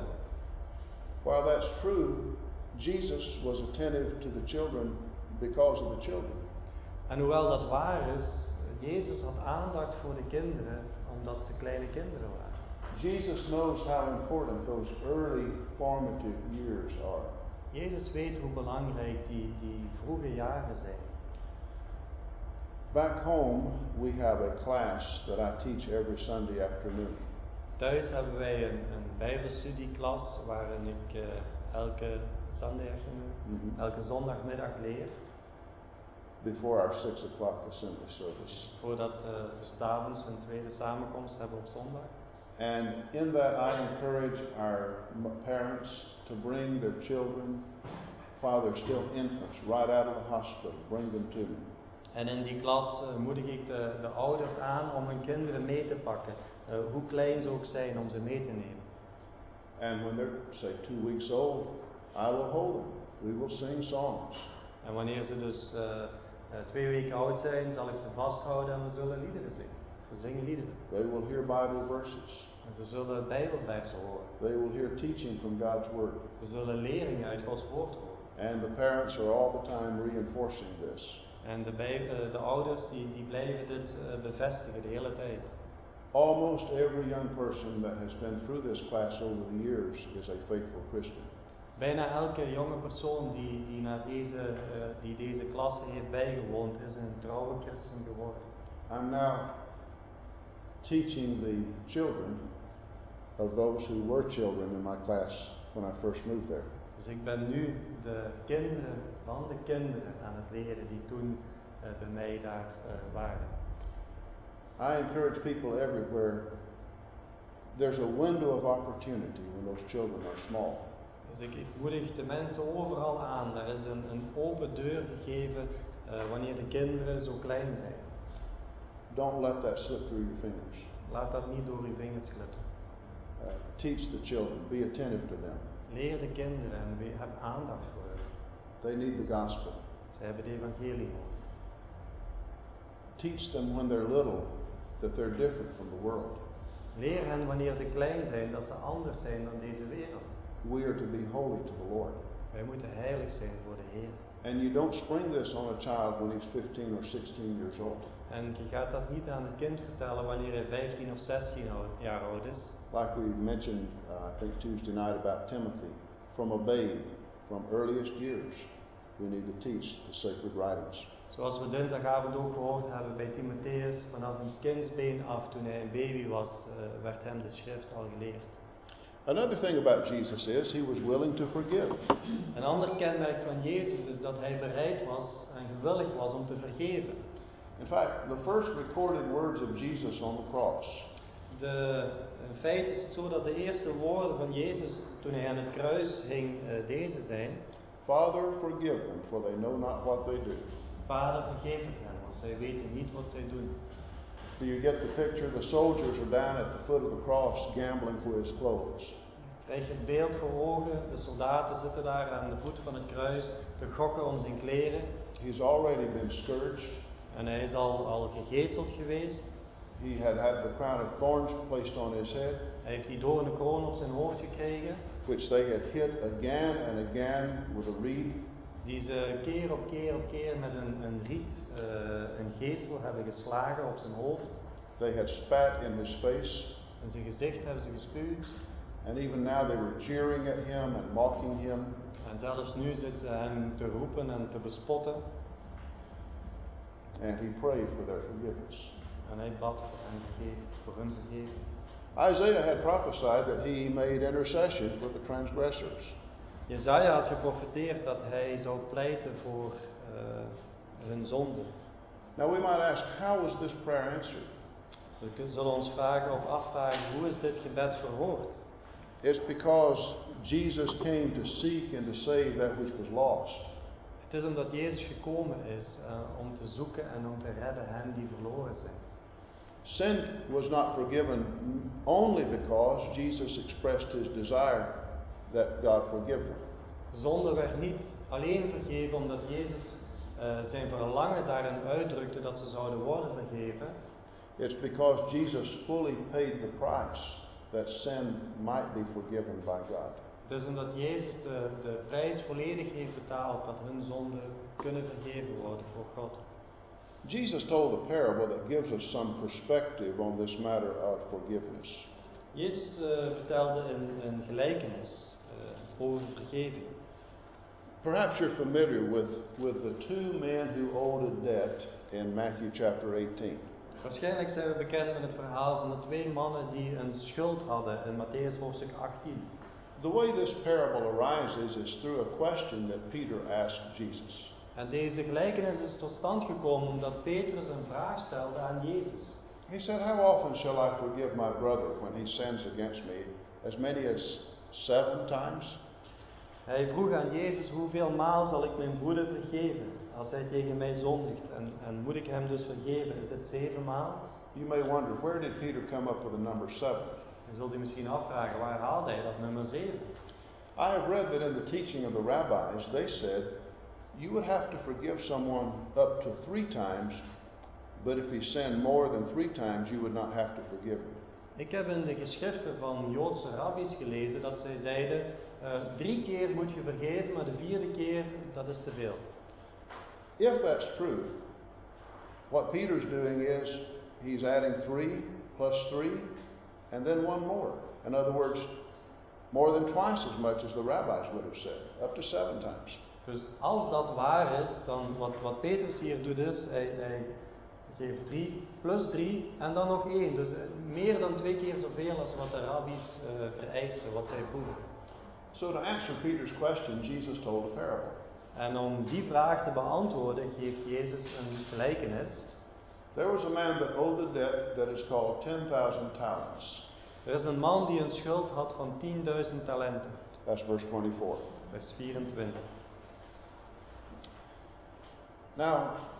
While that's true, Jesus was attentive to the children because of the children. En hoewel dat waar is, Jezus had aandacht voor de kinderen omdat ze kleine kinderen waren. Jesus knows how important those early formative years are. Jezus weet hoe belangrijk die, die vroege jaren zijn. Back home, we have a class that I teach every Sunday afternoon. Thuis hebben wij een, een bijbelstudieklas waarin ik uh, elke Sunday afternoon, Mm-hmm. elke zondagmiddag leer. Before our six o'clock assembly service. Voordat uh, ze 's avonds een tweede samenkomst hebben op zondag. And in that I encourage our parents to bring their children while they're still infants right out of the hospital. Bring them to me. En in die klas uh, moedig ik de, de ouders aan om hun kinderen mee te pakken. Uh, hoe klein ze ook zijn, om ze mee te nemen. And when they're, say, two weeks old, I will hold them. We will sing songs. En wanneer ze dus uh, uh, twee weken oud zijn, zal ik ze vasthouden en we zullen liederen zingen. We zingen liederen. They will hear Bible verses. En ze zullen Bijbelversen horen. They will hear teaching from God's Word. Ze zullen leringen uit Gods woord horen. And the parents are all the time reinforcing this. En de, bij, uh, de ouders die, die blijven dit uh, bevestigen de hele tijd. Almost every young person that has been through this class over the years is a faithful Christian. Bijna elke jonge persoon die, die, naar deze, uh, die deze klasse heeft bijgewoond is een trouwe christen geworden. I'm now teaching the children of those who were children in my class when I first moved there. Dus ik ben nu de kinderen van de kinderen aan het leren die toen uh, bij mij daar uh, waren. I encourage people everywhere. There's a window of opportunity when those children are small. Dus ik, ik moedig de mensen overal aan. Er is een, een open deur gegeven uh, wanneer de kinderen zo klein zijn. Don't let that slip through your fingers. Laat dat niet door uw vingers glippen. Uh, teach the children. Be attentive to them. Leer de kinderen en we, heb aandacht voor hen. They need the gospel. Ze hebben de evangelie nodig. Teach them when they're little that they're different from the world. Leer hen wanneer ze klein zijn dat ze anders zijn dan deze wereld. We are to be holy to the Lord. Wij moeten heilig zijn voor de Heer. And you don't spring this on a child when he's fifteen or sixteen years old. En je gaat dat niet aan een kind vertellen wanneer hij vijftien of zestien jaar oud is. Like we mentioned, uh, I think Tuesday night about Timothy, from a babe, from earliest years, we need to teach the sacred writings. Zoals we dinsdagavond ook gehoord hebben bij Timotheus, vanaf een kindsbeen af, toen hij een baby was, uh, werd hem de schrift al geleerd. Another thing about Jesus is he was willing to forgive. Een ander kenmerk van Jezus is dat hij bereid was en gewillig was om te vergeven. In fact, the first recorded words of Jesus on the cross De, in feite is het zo dat de eerste woorden van Jezus toen hij aan het kruis hing uh, deze zijn. Father, forgive them, for they know not what they do. Vader, vergeef het hen, want zij weten niet wat zij doen. Do you get the picture? The soldiers are down at the foot of the cross gambling for his clothes. Krijg je het beeld voor ogen? De soldaten zitten daar aan de voet van het kruis te gokken om zijn kleren. He's already been scourged. En hij is al, al gegezeld geweest. He had had the crown of thorns placed on his head, Hij heeft die doornen kroon op zijn hoofd gekregen. which they had hit again and again with a reed. Die ze keer op keer op keer met een, een riet, uh, een geestel hebben geslagen op zijn hoofd. They had spat in his face. In zijn gezicht hebben ze gespuwd. And even now they were cheering at him and mocking him. En zelfs nu zitten ze hem te roepen en te bespotten. And he prayed for their forgiveness. En hij bad voor hen vergeven, voor hun vergeving. Isaiah had prophesied that he made intercession for the transgressors. Jesaja had geprofeteerd dat hij zou pleiten voor uh, hun zonden. Now we might ask, how was this prayer answered? We zullen ons vragen of afvragen, hoe is dit gebed verhoord? It's because Jesus came to seek and to save that which was lost. Het is omdat Jezus gekomen is uh, om te zoeken en om te redden hen die verloren zijn. Sin was not forgiven only because Jesus expressed his desire that God forgive them. Zonde werd niet alleen vergeven omdat Jezus uh, zijn verlangen daarin uitdrukte dat ze zouden worden vergeven. It's because Jesus fully paid the price that sin might be forgiven by God. Het is omdat Jezus de, de prijs volledig heeft betaald dat hun zonden kunnen vergeven worden voor God. Jesus told a parable that gives us some perspective on this matter of forgiveness. Jezus uh, vertelde een, een gelijkenis uh, over vergeving. Perhaps you're familiar with, with the two men who owed a debt in Matthew chapter eighteen. Waarschijnlijk zijn we bekend met het verhaal van de twee mannen die een schuld hadden in Matthäus hoofdstuk achttien. The way this parable arises is through a question that Peter asked Jesus. En deze gelijkenis is tot stand gekomen omdat Petrus een vraag stelde aan Jezus. He said, "How often shall I forgive my brother when he sins against me? As many as seven times?" Hij vroeg aan Jezus, hoeveel maal zal ik mijn broeder vergeven als hij tegen mij zondigt? En, en moet ik hem dus vergeven? Is het zeven maal? You may wonder, where did Peter come up with the number seven? Je zult u misschien afvragen, waar haalde hij dat nummer zeven? I have read that in the teaching of the rabbis, they said you would have to forgive someone up to three times, but if he sinned more than three times, you would not have to forgive him. Ik heb in de geschriften van Joodse rabbies gelezen dat zij zeiden, uh, drie keer moet je vergeven, maar de vierde keer, dat is te veel. If that's true, what Peter's doing is he's adding three plus three and then one more. In other words, more than twice as much as the rabbis would have said, up to seven times. Dus als dat waar is, dan wat, wat Petrus hier doet is, hij, hij geeft drie plus drie en dan nog één. Dus meer dan twee keer zoveel als wat de rabbies uh, vereisten, wat zij vroegen. So to answer Peter's question, Jesus told a parable. En om die vraag te beantwoorden, geeft Jezus een gelijkenis. There was a man that owed a debt that is called ten thousand talents. Er is een man die een schuld had van tienduizend talenten. That's verse twenty-four. Vers vierentwintig. Now,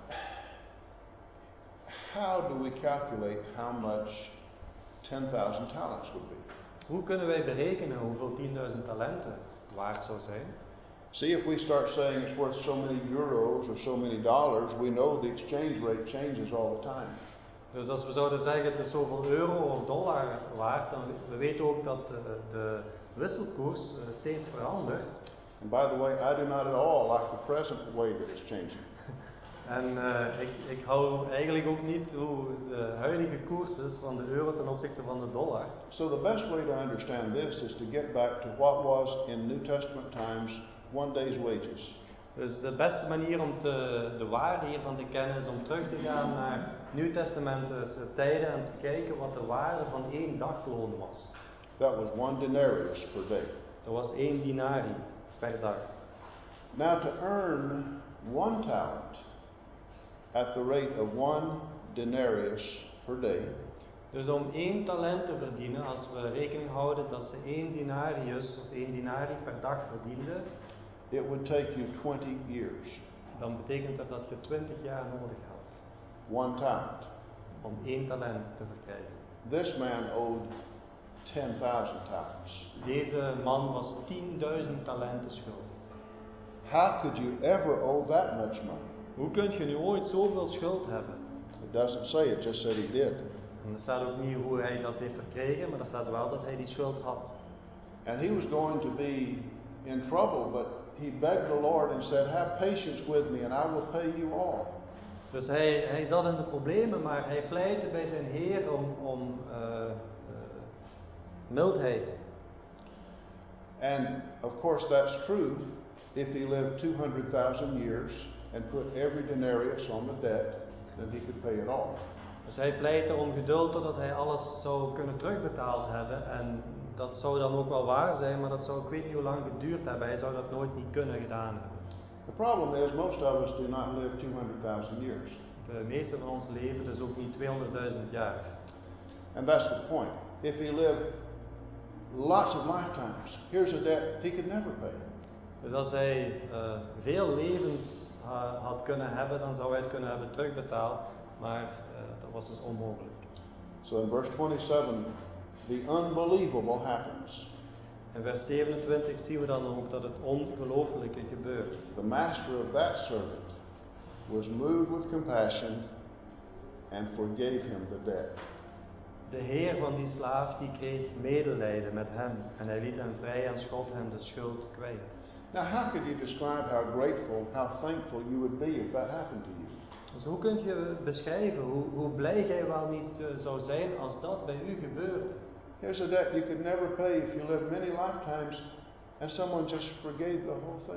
how do we calculate how much ten thousand talents would be? Hoe kunnen wij berekenen hoeveel tienduizend talenten waard zou zijn? See, if we start saying it's worth so many euros or so many dollars, we know the exchange rate changes all the time. Dus als we zouden zeggen het is zoveel euro of dollar waard, dan we weten ook dat de, de wisselkoers uh, steeds verandert. And by the way, I do not at all like the present way that it's changing. En uh, ik, ik hou eigenlijk ook niet hoe de huidige koers is van de euro ten opzichte van de dollar. So the best way to understand this is to get back to what was in New Testament times one day's wages. Dus de beste manier om te, de waarde hiervan te kennen is om terug te gaan naar Nieuwtestamentische tijden en te kijken wat de waarde van één dagloon was. That was one denarius per day. Dat was één dinari per dag. Now to earn one talent at the rate of one denarius per day, dus om één talent te verdienen, als we rekening houden dat ze één denarius of één dinari per dag verdienden, it would take you twenty years. dan betekent dat dat je twintig jaar nodig had. One talent. Om één talent te verkrijgen. This man owed ten thousand talents. Deze man was tienduizend talenten schuldig. How could you ever owe that much money? Hoe kun je nu ooit zoveel schuld hebben? It doesn't say, it just said he did. En er staat ook niet hoe hij dat heeft verkregen, maar er staat wel dat hij die schuld had. And he was going to be in trouble, but he begged the Lord and said, "Have patience with me and I will pay you all." Dus hij, hij zat in de problemen, maar hij pleitte bij zijn Heer om, om uh, uh, mildheid. And of course that's true if he lived two hundred thousand years and put every denarius on the debt, then he could pay it all. Dus hij pleitte om geduld totdat hij alles zou kunnen terugbetaald hebben. En dat zou dan ook wel waar zijn, maar dat zou ik weet niet hoe lang geduurd hebben. Hij zou dat nooit niet kunnen gedaan hebben. The problem is most of us do not live two hundred thousand years. De meeste van ons leven dus ook niet tweehonderdduizend jaar. And that's the point. If he lived lots of lifetimes, here's a debt he could never pay. Dus als hij uh, veel levens uh, had kunnen hebben, dan zou hij het kunnen hebben terugbetaald. Maar uh, dat was dus onmogelijk. So in verse twenty-seven, the unbelievable happens. In vers zevenentwintig zien we dan ook dat het ongelooflijke gebeurt. The master of that servant was moved with compassion and forgave him the debt. De heer van die slaaf die kreeg medelijden met hem en hij liet hem vrij en schot hem de schuld kwijt. Now how could you describe how grateful, how thankful you would be if that happened to you? Dus hoe kunt je beschrijven hoe, hoe blij jij wel niet uh, zou zijn als dat bij u gebeurde? Here's a debt you could never pay if you lived many lifetimes and someone just forgave the whole thing.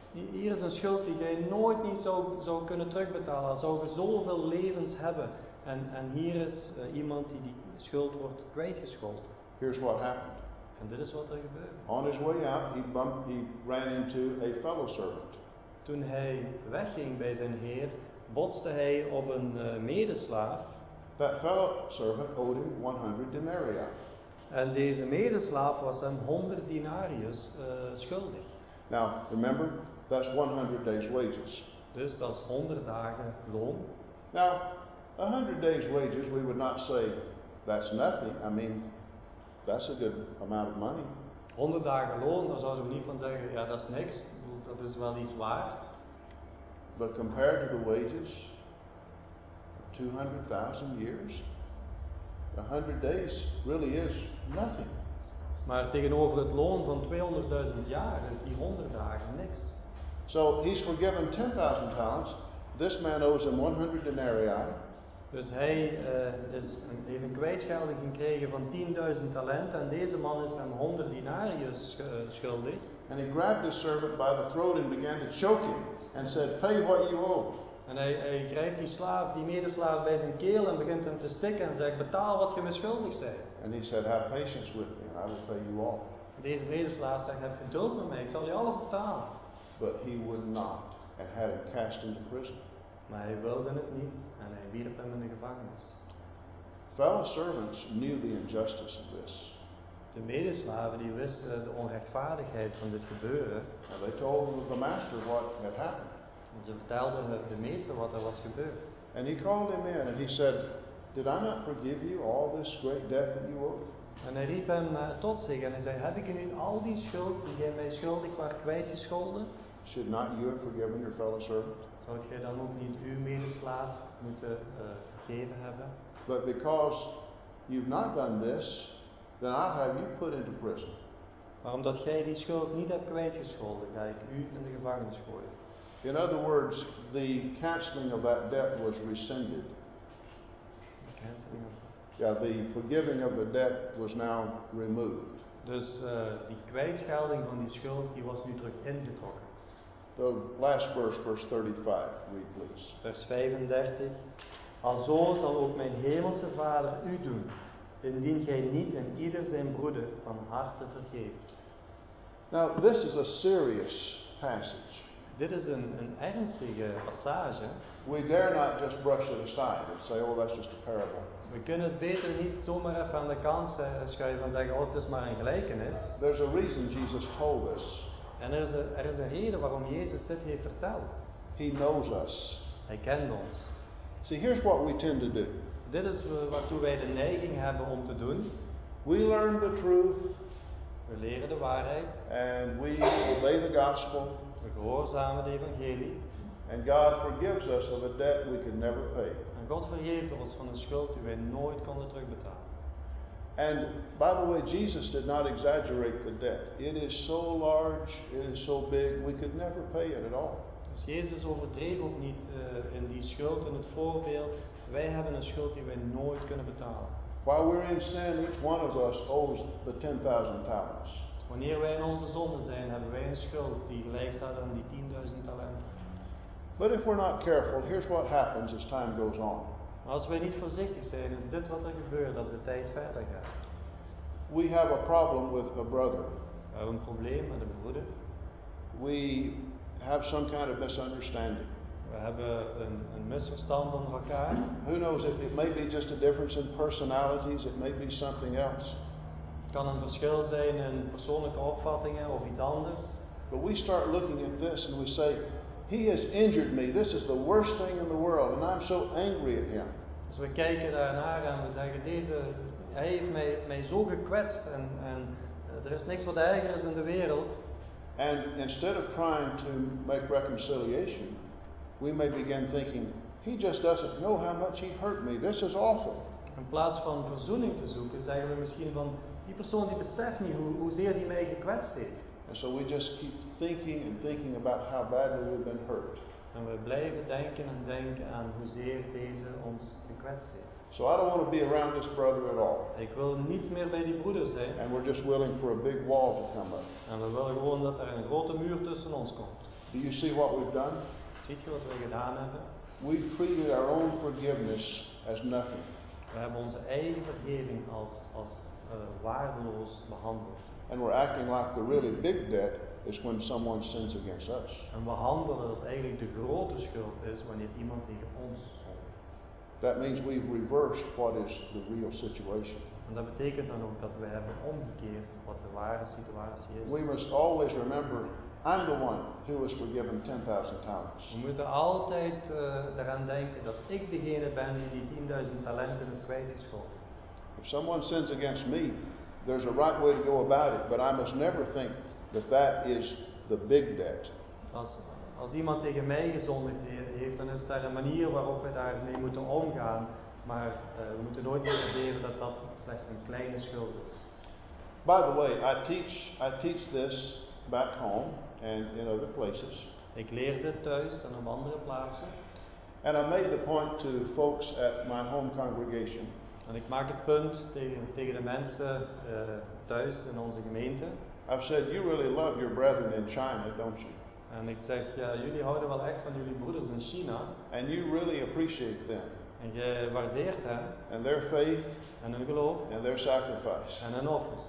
Hier is een schuld die jij nooit niet zou, zou kunnen terugbetalen. Al zou je zoveel levens hebben. En, en hier is uh, iemand die die schuld wordt kwijtgescholden. Here's what happened. En dit is wat er gebeurde. On his way out, he bumped, he ran into a fellow servant. Toen hij wegging bij zijn heer, botste hij op een uh, medeslaaf. That fellow servant owed him one hundred denarii. En deze medeslaaf was hem honderd denarius uh, schuldig. Now, remember, that's one hundred days' wages. Dus dat is honderd dagen loon. Now, one hundred days' wages, we would not say that's nothing. I mean, that's a good amount of money. honderd dagen loon, daar zouden we niet van zeggen, ja dat is niks, dat is wel iets waard. But compared to the wages of two hundred thousand years, one hundred days really is nothing. Maar tegenover het loon van tweehonderdduizend jaar is die honderd dagen niks. So he's forgiven ten thousand talents. This man owes him one hundred denarii. Dus hij uh, is een, heeft een kwijtschelding gekregen van tienduizend talenten en deze man is hem honderd denarius uh, schuldig. And he grabbed his servant by the throat and began to choke him and said, "Pay what you owe." En hij, hij grijpt die slaaf, die medeslaaf bij zijn keel en begint hem te stikken en zegt, betaal wat je me schuldig bent. And he said, "Have patience with me and I will pay you all." Deze medeslaaf zegt, heb geduld met mij, ik zal je alles betalen. But he would not and had him cast into prison. Maar hij wilde het niet en hij wierp hem in de gevangenis. Fellow servants knew the injustice of this. De medeslaven die wisten de onrechtvaardigheid van dit gebeuren. And they told the master what had happened. En ze vertelden de meester wat er was gebeurd. And he called him in and he said, "Did I not forgive you all this great debt that you owe?" En hij riep hem uh, tot zich en hij zei, heb ik je nu al die schuld die jij mij schuldig was kwijtgescholden? Should not you have forgiven your fellow servant? Zou jij dan ook niet uw medeslaaf moeten uh, vergeven hebben? But because you've not done this, then I'll have you put into prison. Maar omdat jij die schuld niet hebt kwijtgescholden, ga ik u in de gevangenis gooien. In other words, the canceling of that debt was rescinded. The canceling of Yeah, the forgiving of the debt was now removed. Dus uh, die kwijtschelding van die schuld, die was nu terug ingetrokken. The last verse, verse thirty-five, read please. Vers vijfendertig. Alzo zal ook mijn hemelse Vader u doen, indien gij niet in ieder zijn broeder van harte vergeeft. Now, this is a serious passage. Dit is een, een ernstige passage. We dare not just brush it aside and say, oh, that's just a parable. We kunnen het beter niet zomaar even aan de kant schuiven en zeggen, oh, het is maar een gelijkenis. There's a reason Jesus told us. En er is, een, er is een reden waarom Jezus dit heeft verteld. He knows us. Hij kent ons. See, here's what we tend to do. Dit is waartoe wij de neiging hebben om te doen. We learn the truth. We leren de waarheid. And we obey the gospel. We gehoorzamen de evangelie. And God forgives us of a debt we could never pay. En God vergeeft ons van een schuld die wij nooit konden terugbetalen. And by the way, Jesus did not exaggerate the debt. It is so large, it is so big, we could never pay it at all. Dus Jezus overdreef ook niet uh, in die schuld, in het voorbeeld. Wij hebben een schuld die wij nooit kunnen betalen. While we're in sin, each one of us owes the ten thousand talents. Wanneer wij in onze zonde zijn, hebben wij een schuld die gelijk staat aan die tienduizend talenten. But if we're not careful, here's what happens as time goes on. Maar als wij niet voorzichtig zijn, is dit wat er gebeurt als de tijd verder gaat. We have a problem with a brother. We hebben een probleem met een broeder. We have some kind of misunderstanding. We hebben een, een misverstand onder elkaar. Who knows, it, it may be just a difference in personalities, it may be something else. Het kan een verschil zijn in persoonlijke opvattingen of iets anders. But we start looking at this and we say, he has injured me, this is the worst thing in the world, and I'm so angry at him. Dus we kijken daarnaar en we zeggen, deze, hij heeft mij, mij zo gekwetst en, en er is niks wat erger is in de wereld. And instead of trying to make reconciliation, we may begin thinking, he just doesn't know how much he hurt me, this is awful. In plaats van verzoening te zoeken, zeggen we misschien van, die persoon die beseft niet hoe, hoezeer die mij gekwetst heeft. And so we just keep thinking and thinking about how badly we've been hurt. En we blijven denken en denken aan hoezeer deze ons gekwetst heeft. So I don't want to be around this brother at all. Ik wil niet meer bij die broeder zijn. And we're just willing for a big wall to come up. En we willen gewoon dat er een grote muur tussen ons komt. Do you see what we've done? Ziet je wat we gedaan hebben? We treated our own forgiveness as nothing. We hebben onze eigen vergeving als, als uh, waardeloos behandeld. And we're acting like the really big debt is when someone sins against us. En we handelen dat eigenlijk de grote schuld is wanneer iemand tegen ons zondigt. That means we've reversed what is the real situation. En dat betekent dan ook dat we hebben omgekeerd wat de ware situatie is. We must always remember, I'm the one who was forgiven ten thousand talents. We moeten altijd uh, eraan denken dat ik degene ben die die tienduizend talenten is kwijtgescholden. If someone sins against me, there's a right way to go about it, but I must never think that that is the big debt. Als, als iemand tegen mij gezondigd heeft, dan is daar een manier waarop we daarmee moeten omgaan. Maar uh, we moeten nooit meer vergeten dat dat slechts een kleine schuld is. By the way, I teach I teach this back home and in other places. Ik leer dit thuis en op andere plaatsen. And I made the point to folks at my home congregation. En ik maak het punt tegen, tegen de mensen uh, thuis in onze gemeente. I've said, you really love your brethren in China, don't you? En ik zeg, ja, jullie houden wel echt van jullie broeders in China. And you really appreciate them. En je waardeert hen. And their faith. En hun geloof. And their sacrifice. En hun offers.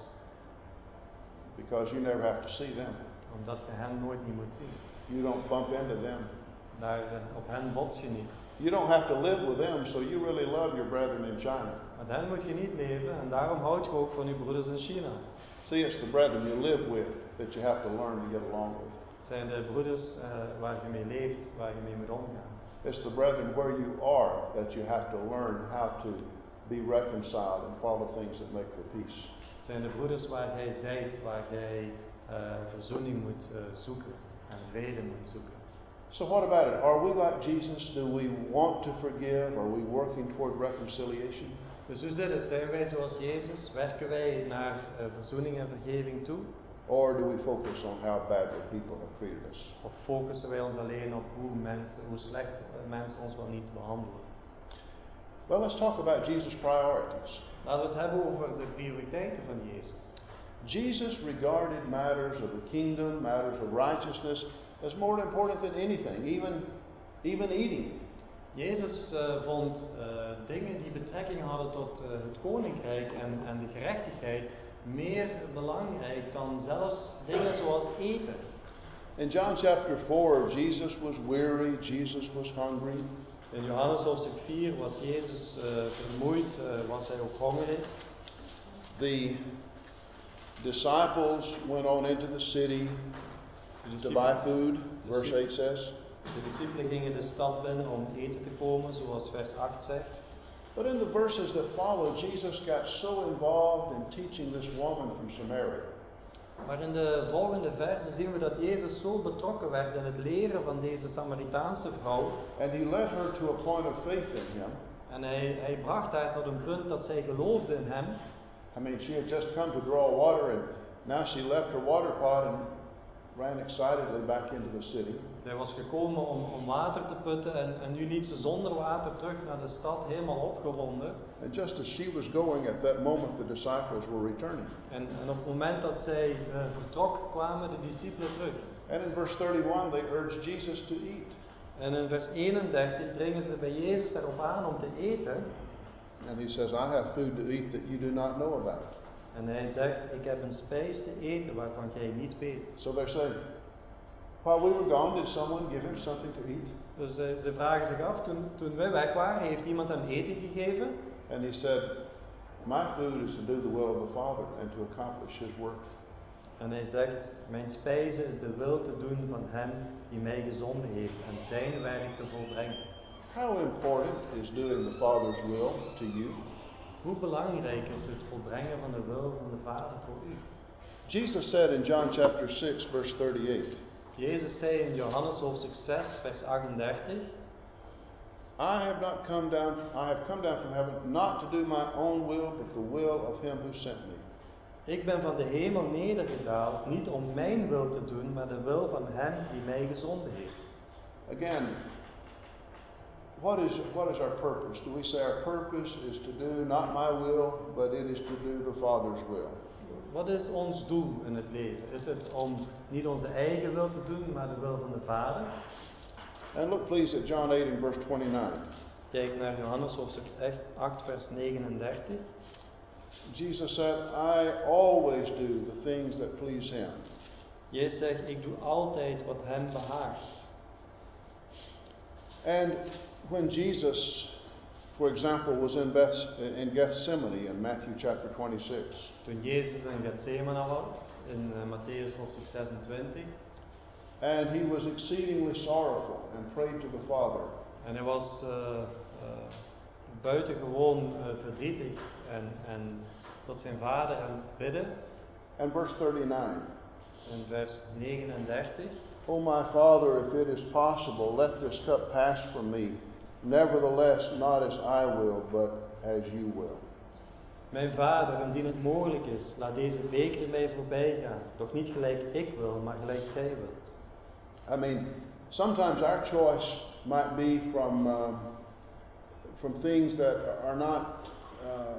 Because you never have to see them. Omdat je hen nooit niet moet zien. You don't bump into them. Daar, uh, op hen bots je niet. You don't have to live with them, so you really love your brethren in China. Met hen moet je niet leven en daarom houd je ook van je broeders in China. See, it's the brethren you live with that you have to learn to get along with. Het zijn de broeders uh, waar je mee leeft, waar je mee moet omgaan. It's the brethren where you are that you have to learn how to be reconciled and follow things that make for peace. Het zijn de broeders waar jij zijt, waar jij uh, verzoening moet uh, zoeken en vrede moet zoeken. So what about it? Are we like Jesus? Do we want to forgive? Are we working toward reconciliation? Dus hoe zit het? Zijn wij zoals Jezus? Werken wij naar uh, verzoening en vergeving toe? Or do we focus on how badly people have treated us? Of focussen wij ons alleen op hoe mensen, hoe slecht mensen ons wel niet behandelen? Well, let's talk about Jesus' priorities. Laten we het hebben over de prioriteiten van Jezus. Jesus regarded matters of the kingdom, matters of righteousness, as more important than anything, even, even eating. Jezus uh, vond uh, dingen die betrekking hadden tot uh, het koninkrijk en, en de gerechtigheid meer belangrijk dan zelfs dingen zoals eten. In John chapter four, Jesus was weary, Jesus was hungry. In Johannes hoofdstuk vier was Jezus uh, vermoeid, uh, was hij ook hongerig. The disciples went on into the city to buy food, verse eight says. De discipelen gingen de stad binnen om eten te komen, zoals vers acht zegt. But in the verses that follow, Jesus got so involved in teaching this woman from Samaria. Maar in de volgende versen zien we dat Jezus zo betrokken werd in het leren van deze Samaritaanse vrouw. And he led her to a point of faith in him. En hij, hij bracht haar tot een punt dat zij geloofde in hem. I mean, she had just come to draw water, and now she left her water pot and ran excitedly back into the city. Zij was gekomen om, om water te putten en, en nu liep ze zonder water terug naar de stad, helemaal opgewonden. And just as she was going, at that moment the disciples were returning. En, en op het moment dat zij uh, vertrok, kwamen de discipelen terug. And in verse thirty-one, they urged Jesus to eat. En in vers eenendertig dringen ze bij Jezus erop aan om te eten. And he says, I have food to eat that you do not know about. En hij zegt, ik heb een spijs te eten waarvan jij niet weet. So they're saying, while we were gone, did someone give him something to eat? Dus uh, ze vragen zich af, toen, toen wij weg waren, heeft iemand hem eten gegeven? And he said, my food is to do the will of the Father and to accomplish his work. En hij zegt, mijn spijze is de wil te doen van hem die mij gezonden heeft en zijn werk te volbrengen. How important is doing the Father's will to you? Hoe belangrijk is het volbrengen van de wil van de Vader voor u? Jesus said in John chapter six, verse thirty-eight, Jezus zei in Johannes hoofdstuk zes, vers achtendertig. I have not come down, I have come down from heaven not to do my own will, but the will of him who sent me. Ik ben van de hemel nedergedaald, niet om mijn wil te doen, maar de wil van hem die mij gezonden heeft. Again, what is, what is our purpose? Do we say our purpose is to do not my will, but it is to do the Father's will? wat is ons doel in het leven? Is het om niet onze eigen wil te doen, maar de wil van de Vader? And look please at John eight and verse twenty-nine. Kijk naar Johannes hoofdstuk acht vers negenendertig. Jesus said, I always do the things that please him. Jezus zegt, ik doe altijd wat hem behaagt. And when Jesus, for example, was in, Beth, in Gethsemane in Matthew chapter twenty-six. Toen Jezus in Gethsemane was, in uh, Matthäus hoofdstuk zesentwintig. And he was exceedingly sorrowful and prayed to the Father. En hij was uh, uh, buitengewoon uh, verdrietig en, en tot zijn Vader aan het bidden. And verse thirty-nine. In vers negenendertig. O my Father, if it is possible, let this cup pass from me. Nevertheless, not as I will, but as you will. Mijn Vader, indien het mogelijk is, laat deze beker mij voorbij gaan. Doch niet gelijk ik wil, maar gelijk gij wilt. I mean, sometimes our choice might be from um, from things that are not uh,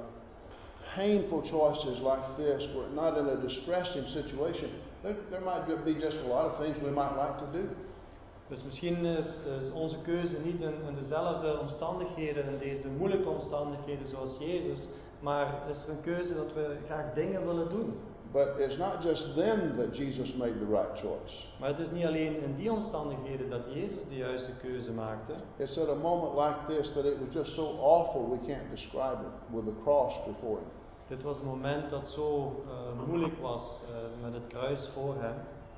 painful choices like this. We're not in a distressing situation. There, there might be just a lot of things we might like to do. Dus misschien is, is onze keuze niet in, in dezelfde omstandigheden, in deze moeilijke omstandigheden zoals Jezus, maar is er een keuze dat we graag dingen willen doen. But it's not just then that Jesus made the right choice. Maar het is niet alleen in die omstandigheden dat Jezus de juiste keuze maakte. It's at a moment like this that it was just so awful we can't describe it, with the cross before him. Dit was een moment dat zo uh, moeilijk was uh, met het kruis voor hem.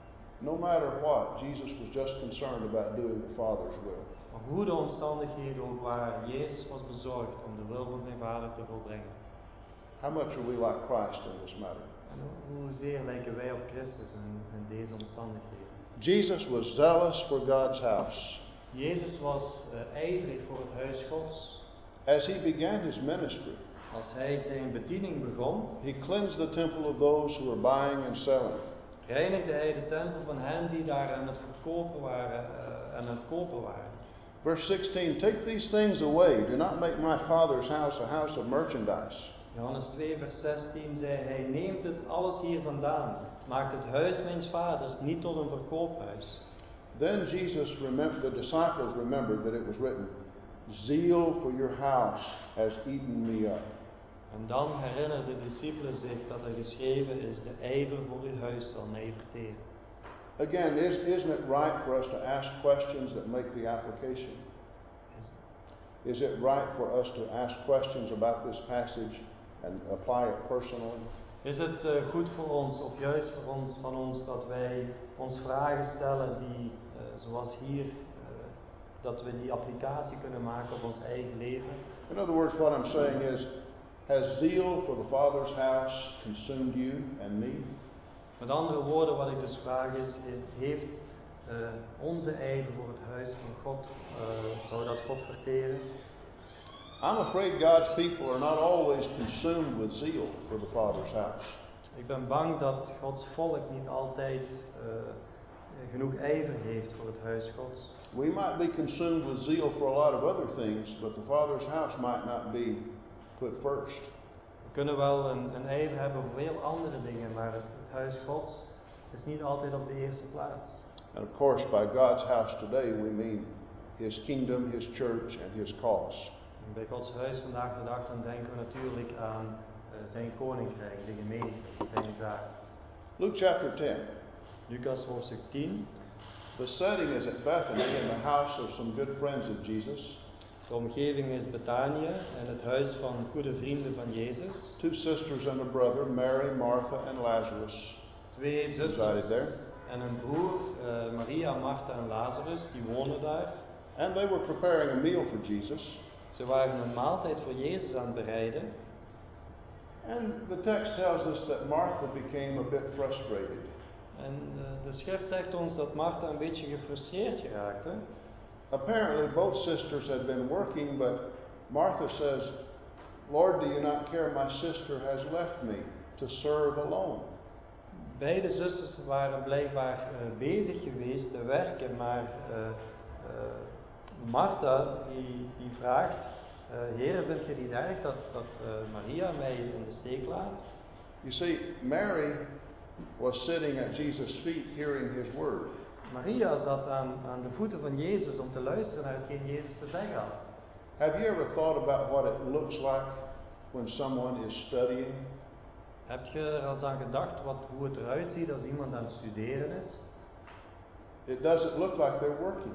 No matter what, Jesus was just concerned about doing the Father's will. Maar hoe de omstandigheden ook waren, Jezus was bezorgd om de wil van zijn Vader te volbrengen. How much are we like Christ in this matter? En hoezeer lijken wij op Christus in, in deze omstandigheden? Jesus was zealous for God's house. Jezus was uh, ijverig voor het huis Gods. As he began his ministry, Als hij zijn bediening begon, he cleansed the temple of those who were buying and selling. reinigde hij de tempel van hen die daar aan het verkopen waren uh, en aan het kopen waren. Verse sixteen, take these things away. Do not make my Father's house a house of merchandise. Johannes twee vers zestien zei hij, neemt het alles hier vandaan. Maakt het huis mijns vaders niet tot een verkoophuis. Then Jesus remembered, the disciples remembered that it was written, zeal for your house has eaten me up. En dan herinnerden de discipelen zich dat er geschreven is, de ijver voor uw huis zal mij verteren. Again, is, isn't it right for us to ask questions that make the application? Is, Is it right for us to ask questions about this passage and apply it personally? is het uh, goed voor ons, of juist voor ons, van ons, dat wij ons vragen stellen die, uh, zoals hier, uh, dat we die applicatie kunnen maken op ons eigen leven? In other words, what I'm saying is, has zeal for the Father's house consumed you and me? Met andere woorden, wat ik dus vraag is, is heeft uh, onze ijver voor het huis van God, uh, zou dat God verteren? I'm afraid God's people are not always consumed with zeal for the Father's house. Ik ben bang dat Gods volk niet altijd uh, genoeg ijver heeft voor het huis Gods. We might be consumed with zeal for a lot of other things, but the Father's house might not be put first. We kunnen wel een, een ijver hebben voor veel andere dingen, maar het, het huis Gods is niet altijd op de eerste plaats. And of course, by God's house today, we mean His kingdom, His church, and His cause. En bij Gods huis vandaag de dag dan denken we natuurlijk aan uh, zijn koninkrijk, de gemeente, zijn zaak. Luke chapter ten. Lucas hoofdstuk tien. The setting is at Bethany in the house of some good friends of Jesus. De omgeving is Betanië en het huis van goede vrienden van Jezus. Two sisters and a brother, Mary, Martha, and Lazarus. Twee resided zusters there. en een broer, uh, Maria, Martha en Lazarus, die wonen daar. And they were preparing a meal for Jesus. Ze waren een maaltijd voor Jezus aan het bereiden. And the text tells us that Martha became a bit frustrated. En de, de schrift zegt ons dat Martha een beetje gefrustreerd geraakte. Apparently both sisters had been working, but Martha says, Lord, do you not care my sister has left me to serve alone? Beide zusters waren blijkbaar uh, bezig geweest te werken, maar uh, uh, Martha die, die vraagt, uh, Heere, vindt je niet erg dat, dat uh, Maria mij in de steek laat? You see, Mary was sitting at Jesus' feet hearing his word. Maria zat aan, aan de voeten van Jezus om te luisteren naar hetgeen Jezus te zeggen had. Have you ever thought about what it looks like when someone is studying? Heb je er al eens aan gedacht wat, hoe het eruit ziet als iemand aan het studeren is? It doesn't look like they're working.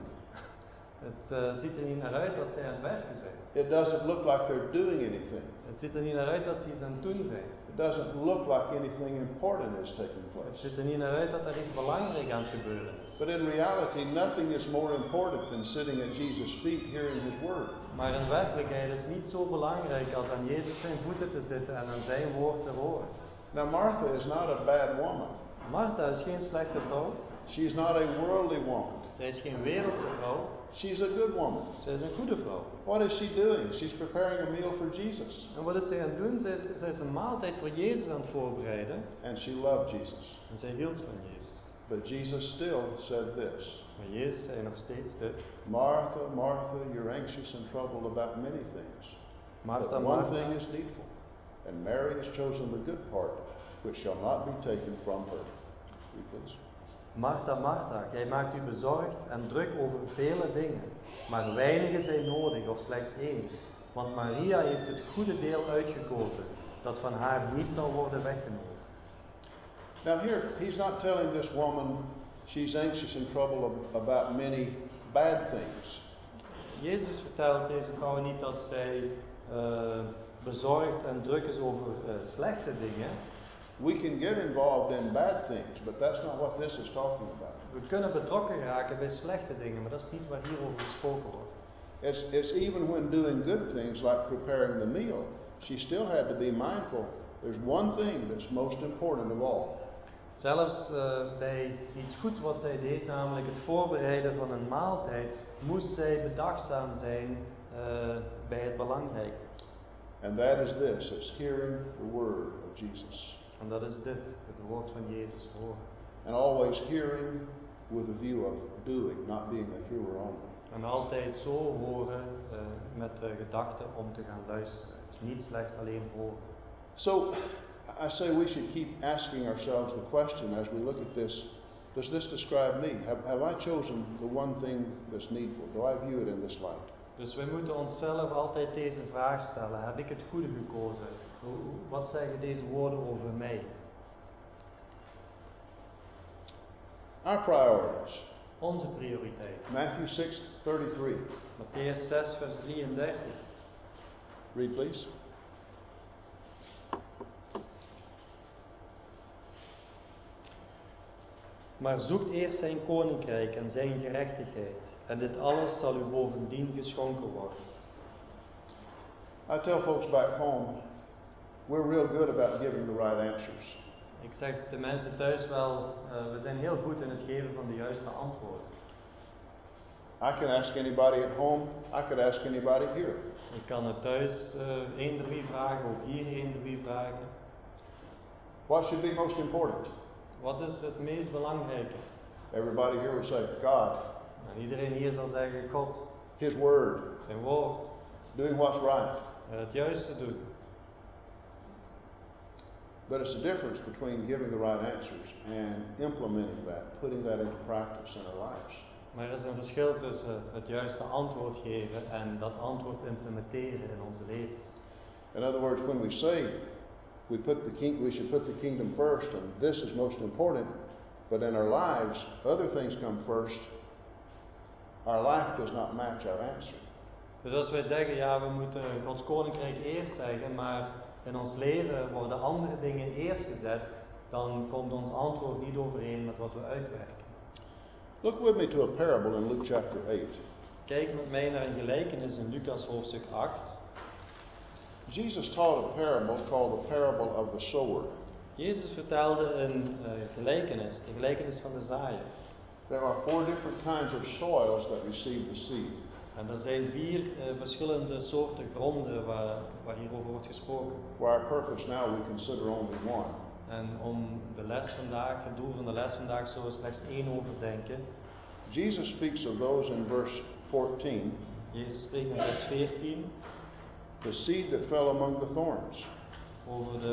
Het uh, ziet er niet naar uit dat zij aan het werken zijn. It doesn't look like they're doing anything. Het ziet er niet naar uit dat ze iets aan het doen zijn. It doesn't look like anything important is taking Het place. ziet er niet naar uit dat er iets belangrijks aan het gebeuren is. But in reality, nothing is more important than sitting at Jesus' feet hearing his word. Maar in werkelijkheid is het niet zo belangrijk als aan Jezus zijn voeten te zitten en aan zijn woord te horen. Now, Martha is not a bad woman. Martha is geen slechte vrouw. She's not a worldly woman. Zij is geen wereldse vrouw. She's a good woman. Zij is een goede vrouw. What is she doing? She's preparing a meal for Jesus. En wat is zij aan het doen? Zij is, zij is een maaltijd voor Jezus aan het voorbereiden. And she loved Jesus. En zij hield van Jezus. But Jesus still said this. Maar Jezus zei nog steeds dit. Martha, Martha, you're anxious and troubled about many things. Martha, But one Martha. thing is needful. And Mary has chosen the good part, which shall not be taken from her. Read, please. Martha, Martha, gij maakt u bezorgd en druk over vele dingen. Maar weinige zijn nodig, of slechts één. Want Maria heeft het goede deel uitgekozen, dat van haar niet zal worden weggenomen. Now here, he's not telling this woman she's anxious and troubled about many bad things. Jezus vertelt deze vrouw niet dat zij uh, bezorgd en druk is over uh, slechte dingen. We can get involved in bad things, but that's not what this is talking about. We kunnen betrokken raken bij slechte dingen, maar dat is niet waar hierover gesproken wordt. It's, it's even when doing good things like preparing the meal, she still had to be mindful. There's one thing that's most important of all. Zelfs uh, bij iets goeds wat zij deed, namelijk het voorbereiden van een maaltijd, moest zij bedachtzaam zijn uh, bij het belangrijke. And that is this, it's hearing the word of Jesus. En dat is dit, het woord van Jezus horen. And always hearing with a view of doing, not being a hearer only. En altijd zo horen uh, met de gedachte om te gaan luisteren. Niet slechts alleen horen. So, I say we should keep asking ourselves the question as we look at this. Does this describe me? Have, have I chosen the one thing that's needful? Do I view it in this light? Dus we moeten onszelf altijd deze vraag stellen. Heb ik het goede gekozen? Wat zeggen deze woorden over mij? Our priorities. Onze prioriteit. Matthew six thirty-three. Matthäus zes vers drieëndertig. Read please. Maar zoekt eerst zijn koninkrijk en zijn gerechtigheid, en dit alles zal u bovendien geschonken worden. I tell folks back home, we're real good about giving the right answers. Ik zeg de mensen thuis wel, uh, we zijn heel goed in het geven van de juiste antwoorden. I can ask anybody at home, I could ask anybody here. Ik kan het thuis uh, eender wie vragen, ook hier eender wie vragen. What should be most important? Wat is het meest belangrijke? Everybody here would say, God. En iedereen hier zal zeggen, God. His word. Zijn woord. Doing what's right. Uh, het juiste doen. But it's the difference between giving the right answers and implementing that, putting that into practice in our lives. Maar er is een verschil tussen het juiste antwoord geven en dat antwoord implementeren in onze levens. In other words, when we say we put the king, we should put the kingdom first, and this is most important, but in our lives, other things come first. Our life does not match our answer. Dus als wij zeggen, ja, we moeten Gods koninkrijk eerst zeggen, maar in ons leven worden andere dingen eerst gezet, dan komt ons antwoord niet overeen met wat we uitwerken. Look with me to a parable in Luke chapter eight. Kijk met mij naar een gelijkenis in Lucas hoofdstuk acht. Jesus taught a parable called the parable of the sower. Jezus vertelde een uh, gelijkenis, de gelijkenis van de zaaier. There are four different kinds of soils that receive the seed. En er zijn vier uh, verschillende soorten gronden waar, waar hierover wordt gesproken. For our purpose now we consider only one. En om de les vandaag, het doel van de les vandaag, zullen we slechts één overdenken. Jesus speaks of those in verse fourteen. Jezus spreekt in vers veertien. The seed that fell among the thorns. Over de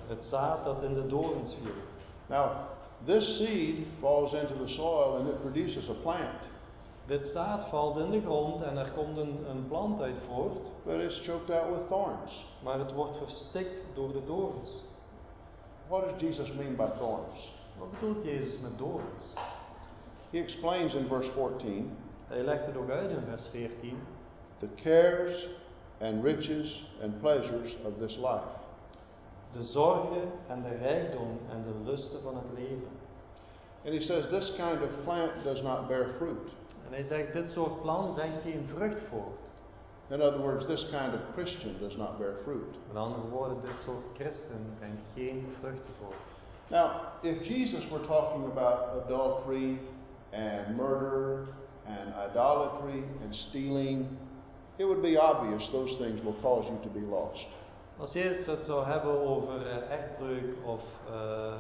het zaad dat in de dorens viel. Now, this seed falls into the soil and it produces a plant, Dit zaad valt in de grond en er komt een, een plant uit voort, but it's choked out with thorns. maar het wordt verstikt door de dorens. What does Jesus mean by thorns? Wat bedoelt Jezus met dorens? He explains in verse fourteen, Hij legt het ook uit in vers veertien. the cares and riches and pleasures of this life. De zorgen en de rijkdom en de lusten van het leven. And he says this kind of plant does not bear fruit. En hij zegt, dit soort plant brengt geen vrucht voort. In other words, this kind of Christian does not bear fruit. Met andere woorden, dit soort christen brengt geen vruchten voort. Now, if Jesus were talking about adultery and murder and idolatry and stealing, it would be obvious those things will cause you to be lost. Als Jezus het zou hebben over uh, echtbreuk of uh, uh,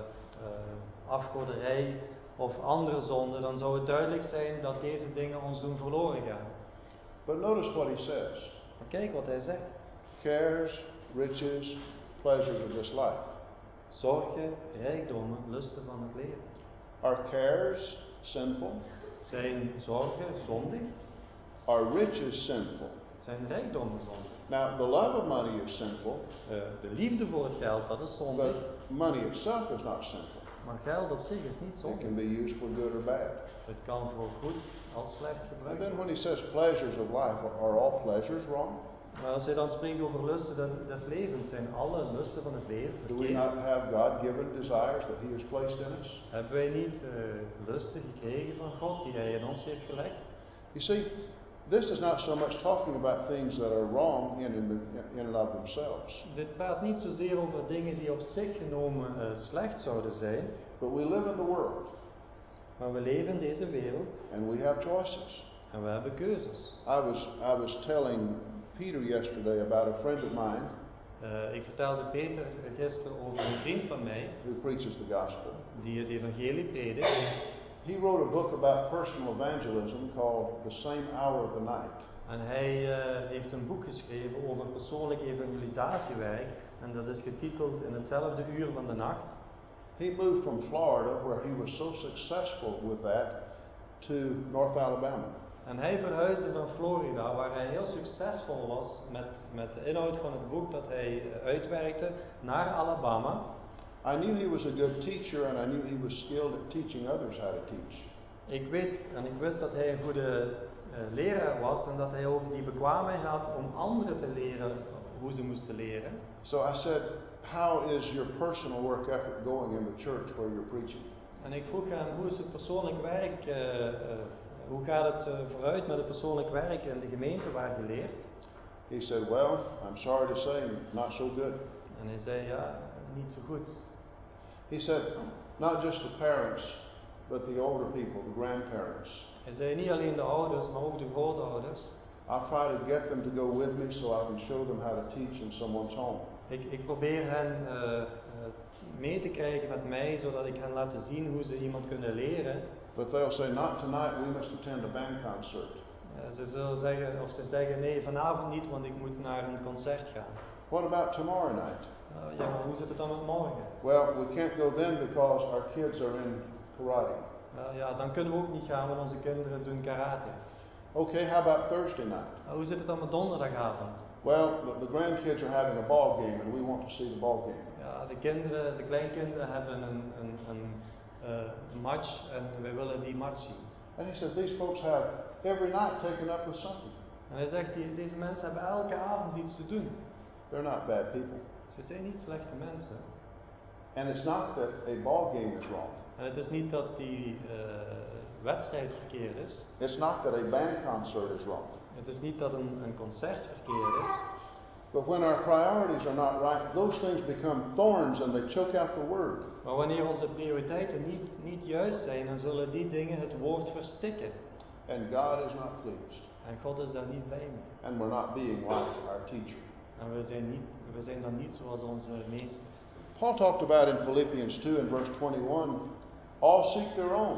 afgoderij of andere zonden, dan zou het duidelijk zijn dat deze dingen ons doen verloren gaan. But notice what he says. Maar kijk wat hij zegt. Cares, riches, pleasures of this life. Zorgen, rijkdommen, lusten van het leven. Are cares sinful? Zijn zorgen zondig? Are riches sinful? Zijn rijkdommen zondig? Now, the love of money is sinful, Uh, de liefde voor het geld, dat is zondig. but money itself is not sinful. Maar geld op zich is niet It zondig. can be used for good or bad. Het kan voor goed als slecht And gebruikt then worden. when he says pleasures of life, are, are all pleasures wrong? Maar als hij dan spreekt over lusten des- des levens, zijn alle lusten van het leven Do we verkeerd? not have God-given desires that he has placed in us? Hebben wij niet uh, lusten gekregen van God die hij in ons heeft gelegd? You see, this is not so much talking about things that are wrong in, in, the, in and of themselves. Dit praat niet zozeer over dingen die op zich genomen uh, slecht zouden zijn, But we live in the world, maar we leven in deze wereld and we have choices. en we hebben keuzes. I was, I was telling Peter yesterday about a friend of mine Uh, ik vertelde Peter gisteren over een vriend van mij who preaches the gospel. die het evangelie predikt. He wrote a book about personal evangelism called The Same Hour of the Night. En hij uh, heeft een boek geschreven over persoonlijk evangelisatiewerk en dat is getiteld In hetzelfde uur van de nacht. He moved from Florida, where he was so successful with that, to North Alabama. En hij verhuisde van Florida, waar hij heel succesvol was met, met de inhoud van het boek dat hij uh, uitwerkte, naar Alabama. I knew he was a good teacher, and I knew he was skilled at teaching others how to teach. Ik weet en ik wist dat hij een goede uh, leraar was en dat hij ook die bekwaamheid had om anderen te leren hoe ze moesten leren. So I said, how is your personal work effort going in the church where you're preaching? En ik vroeg hem, hoe is het persoonlijk werk, uh, uh, hoe gaat het uh, vooruit met het persoonlijk werk in de gemeente waar je leert? He said, well, I'm sorry to say, not so good. En hij zei, ja, niet zo goed. He said, not just the parents, but the older people, the grandparents. Hij zei, niet alleen de ouders, maar ook de grootouders. I'll try to get them to go with me so I can show them how to teach in someone's home. Ik, ik probeer hen uh, uh, mee te krijgen met mij, zodat ik hen laat zien hoe ze iemand kunnen leren. But they'll say, not tonight, we must attend a band concert. Uh, ze zullen zeggen, of ze zeggen, nee, vanavond niet, want ik moet naar een concert gaan. What about tomorrow night? Uh, ja, maar hoe zit het dan met morgen? Well, we can't go then because our kids are in karate. Uh, ja, dan kunnen we ook niet gaan, want onze kinderen doen karate. Okay, how about Thursday night? Uh, hoe zit het dan met donderdagavond? Well, the, the grandkids are having a ball game and we want to see the ball game. Ja, de kinderen, de kleinkinderen hebben een, een, een uh, match en wij willen die match zien. And he said, these folks have every night taken up with something. En hij zegt, die, deze mensen hebben elke avond iets te doen. They're not bad people. Ze zijn niet slechte mensen. And it's not that a ball game is wrong. En het is niet dat die uh, wedstrijd verkeerd is. It's not that a band concert is wrong. Het is niet dat een, een concert verkeerd is. But when our priorities are not right, those things become thorns and they choke out the word. Maar wanneer onze prioriteiten niet, niet juist zijn, dan zullen die dingen het woord verstikken. And God is not pleased. En God is daar niet blij mee. And we're not being like our teacher. En we zijn, niet, we zijn dan niet zoals onze meester. Paul talked about in Philippians two and verse twenty-one, all seek their own.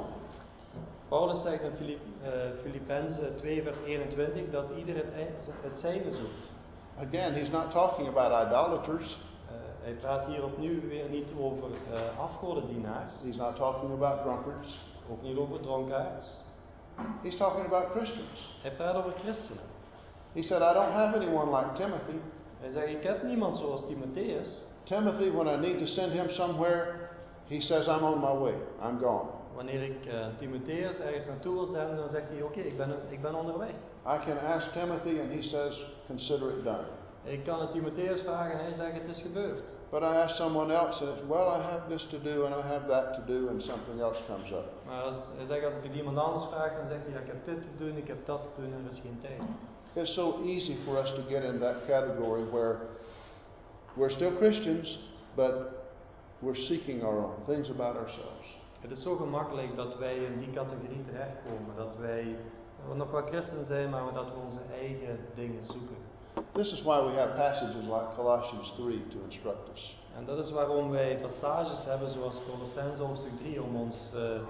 Paulus zegt in Filip, uh, Filippenzen twee vers eenentwintig dat ieder het, het zijne zoekt. Again, he's not talking about idolaters. Uh, hij praat hier opnieuw weer niet over uh, afgodendienaars. He's not talking about drunkards. Ook niet over dronkaards. He's talking about Christians. Hij praat over christenen. He said, I don't have anyone like Timothy. Hij zegt, ik heb niemand zoals Timotheus. Timothy, when I need to send him somewhere, he says, I'm on my way. I'm gone. Wanneer ik uh, Timotheus ergens naartoe wil zenden, dan zegt hij, oké, okay, ik, ben, ik ben onderweg. I can ask Timothy and he says, consider it done. Ik kan het Timotheus vragen en hij zegt, het is gebeurd. But I ask someone else and it's, well, I have this to do and I have that to do and something else comes up. Maar als, hij zegt, als ik het iemand anders vraag, dan zegt hij, ja, ik heb dit te doen, ik heb dat te doen en er is geen tijd. It's so easy for us to get in that category where we're still Christians, but we're seeking our own things about ourselves. Het is zo gemakkelijk dat wij in die categorie terechtkomen, dat wij nog wel christen zijn, maar dat we onze eigen dingen zoeken. This is why we have passages like Colossians three to instruct us. En dat is waarom wij passages hebben zoals Colossenzen hoofdstuk drie om ons uh, uh,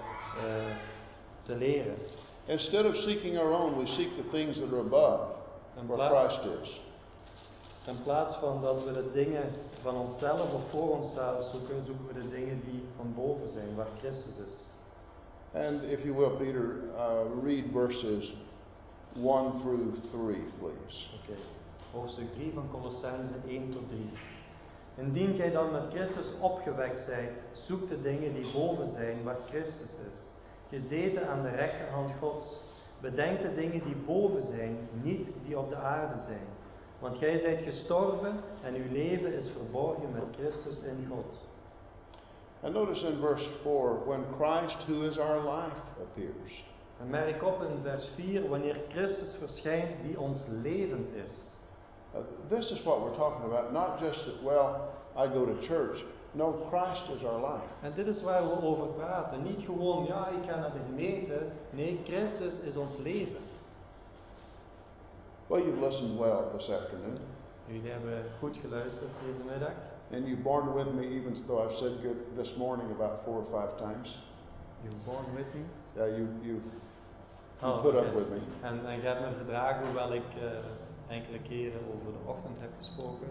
te leren. Instead of seeking our own, we seek the things that are above, where Christ is. In plaats van dat we de dingen van onszelf of voor onszelf zoeken, zoeken we de dingen die van boven zijn, waar Christus is. And if you will, Peter, uh, read verses one through three, please. Oké, okay. Hoofdstuk drie van Colossenzen één tot drie. Indien gij dan met Christus opgewekt zijt, zoek de dingen die boven zijn, waar Christus is, gezeten aan de rechterhand Gods. Bedenk de dingen die boven zijn, niet die op de aarde zijn. Want gij zijt gestorven en uw leven is verborgen met Christus in God. And notice in verse four, when Christ, who is our life, appears. En merk op in vers vier, wanneer Christus verschijnt die ons leven is. Uh, this is what we're talking about, not just that, well, I go to church. No, Christ is our life. En dit is waar we over praten. Niet gewoon, ja, ik ga naar de gemeente. Nee, Christus is ons leven. Well, you've listened well this afternoon. Jullie hebben goed geluisterd deze middag. And you've borne with me even though I've said good this morning about four or five times. You've borne with me? Yeah, you, you've you oh, put okay. up with me. En, en je hebt me verdragen hoewel ik uh, enkele keren over de ochtend heb gesproken.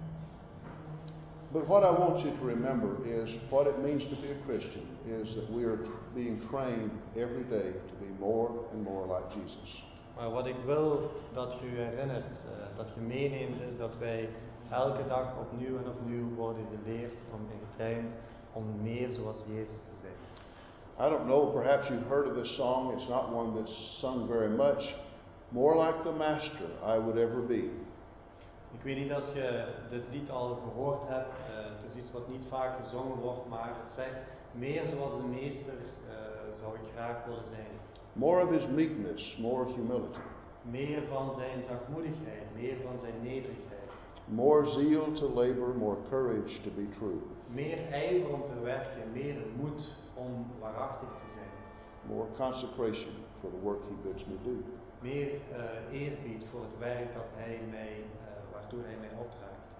But what I want you to remember is what it means to be a Christian is that we are tr- being trained every day to be more and more like Jesus. Maar wat ik wil dat je je herinnert, uh, dat je meeneemt, is dat wij elke dag opnieuw en opnieuw worden geleerd om en getraind om meer zoals Jezus te zijn. I don't know, perhaps you've heard of this song. It's not one that's sung very much. More like the Master I would ever be. Ik weet niet als je dit lied al gehoord hebt. Uh, het is iets wat niet vaak gezongen wordt, maar het zegt meer zoals de Meester uh, zou ik graag willen zijn. More of his meekness, more humility. Meer van zijn zachtmoedigheid, meer van zijn nederigheid. More zeal to labor, more courage to be true. Meer ijver om te werken, meer moed om waarachtig te zijn. More consecration for the work he bids me do. Meer uh, eerbied voor het werk dat hij mij, uh, waartoe hij mij opdraagt.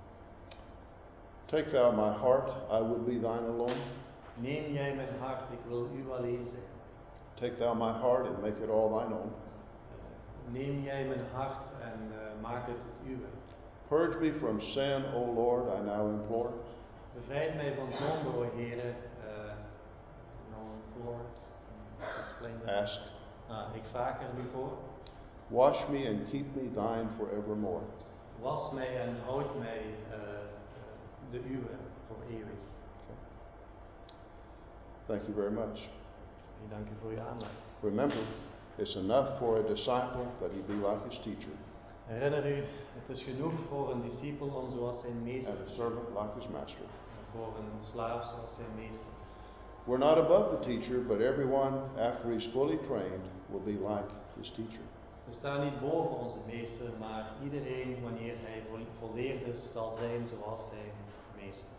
Take thou my heart, I would be thine alone. Neem jij mijn hart, ik wil u alleen zijn. Take thou my heart and make it all thine own. Uh, neem jij mijn hart en uh, maak het het uwe. Purge me from sin, O Lord, I now implore. Bevrijd mij van zonde, o Heere. Uh, no implore. Explain that. Ask. Ah, ik vraag er nu voor. Wash me and keep me thine forevermore. Was mij en houd mij uh, de uwe voor eeuwig. Okay. Thank you very much. Ik dank u voor uw aandacht. Remember, it's enough for a disciple that he be like his teacher. Herinner u, het is genoeg voor een discipel om zoals zijn meester And a te servant like his master. zijn. Voor een slaaf zoals zijn meester. We're not above the teacher, but everyone, after he's fully trained, will be like his teacher. We staan niet boven onze meester, maar iedereen, wanneer hij volleerd is, zal zijn zoals zijn meester.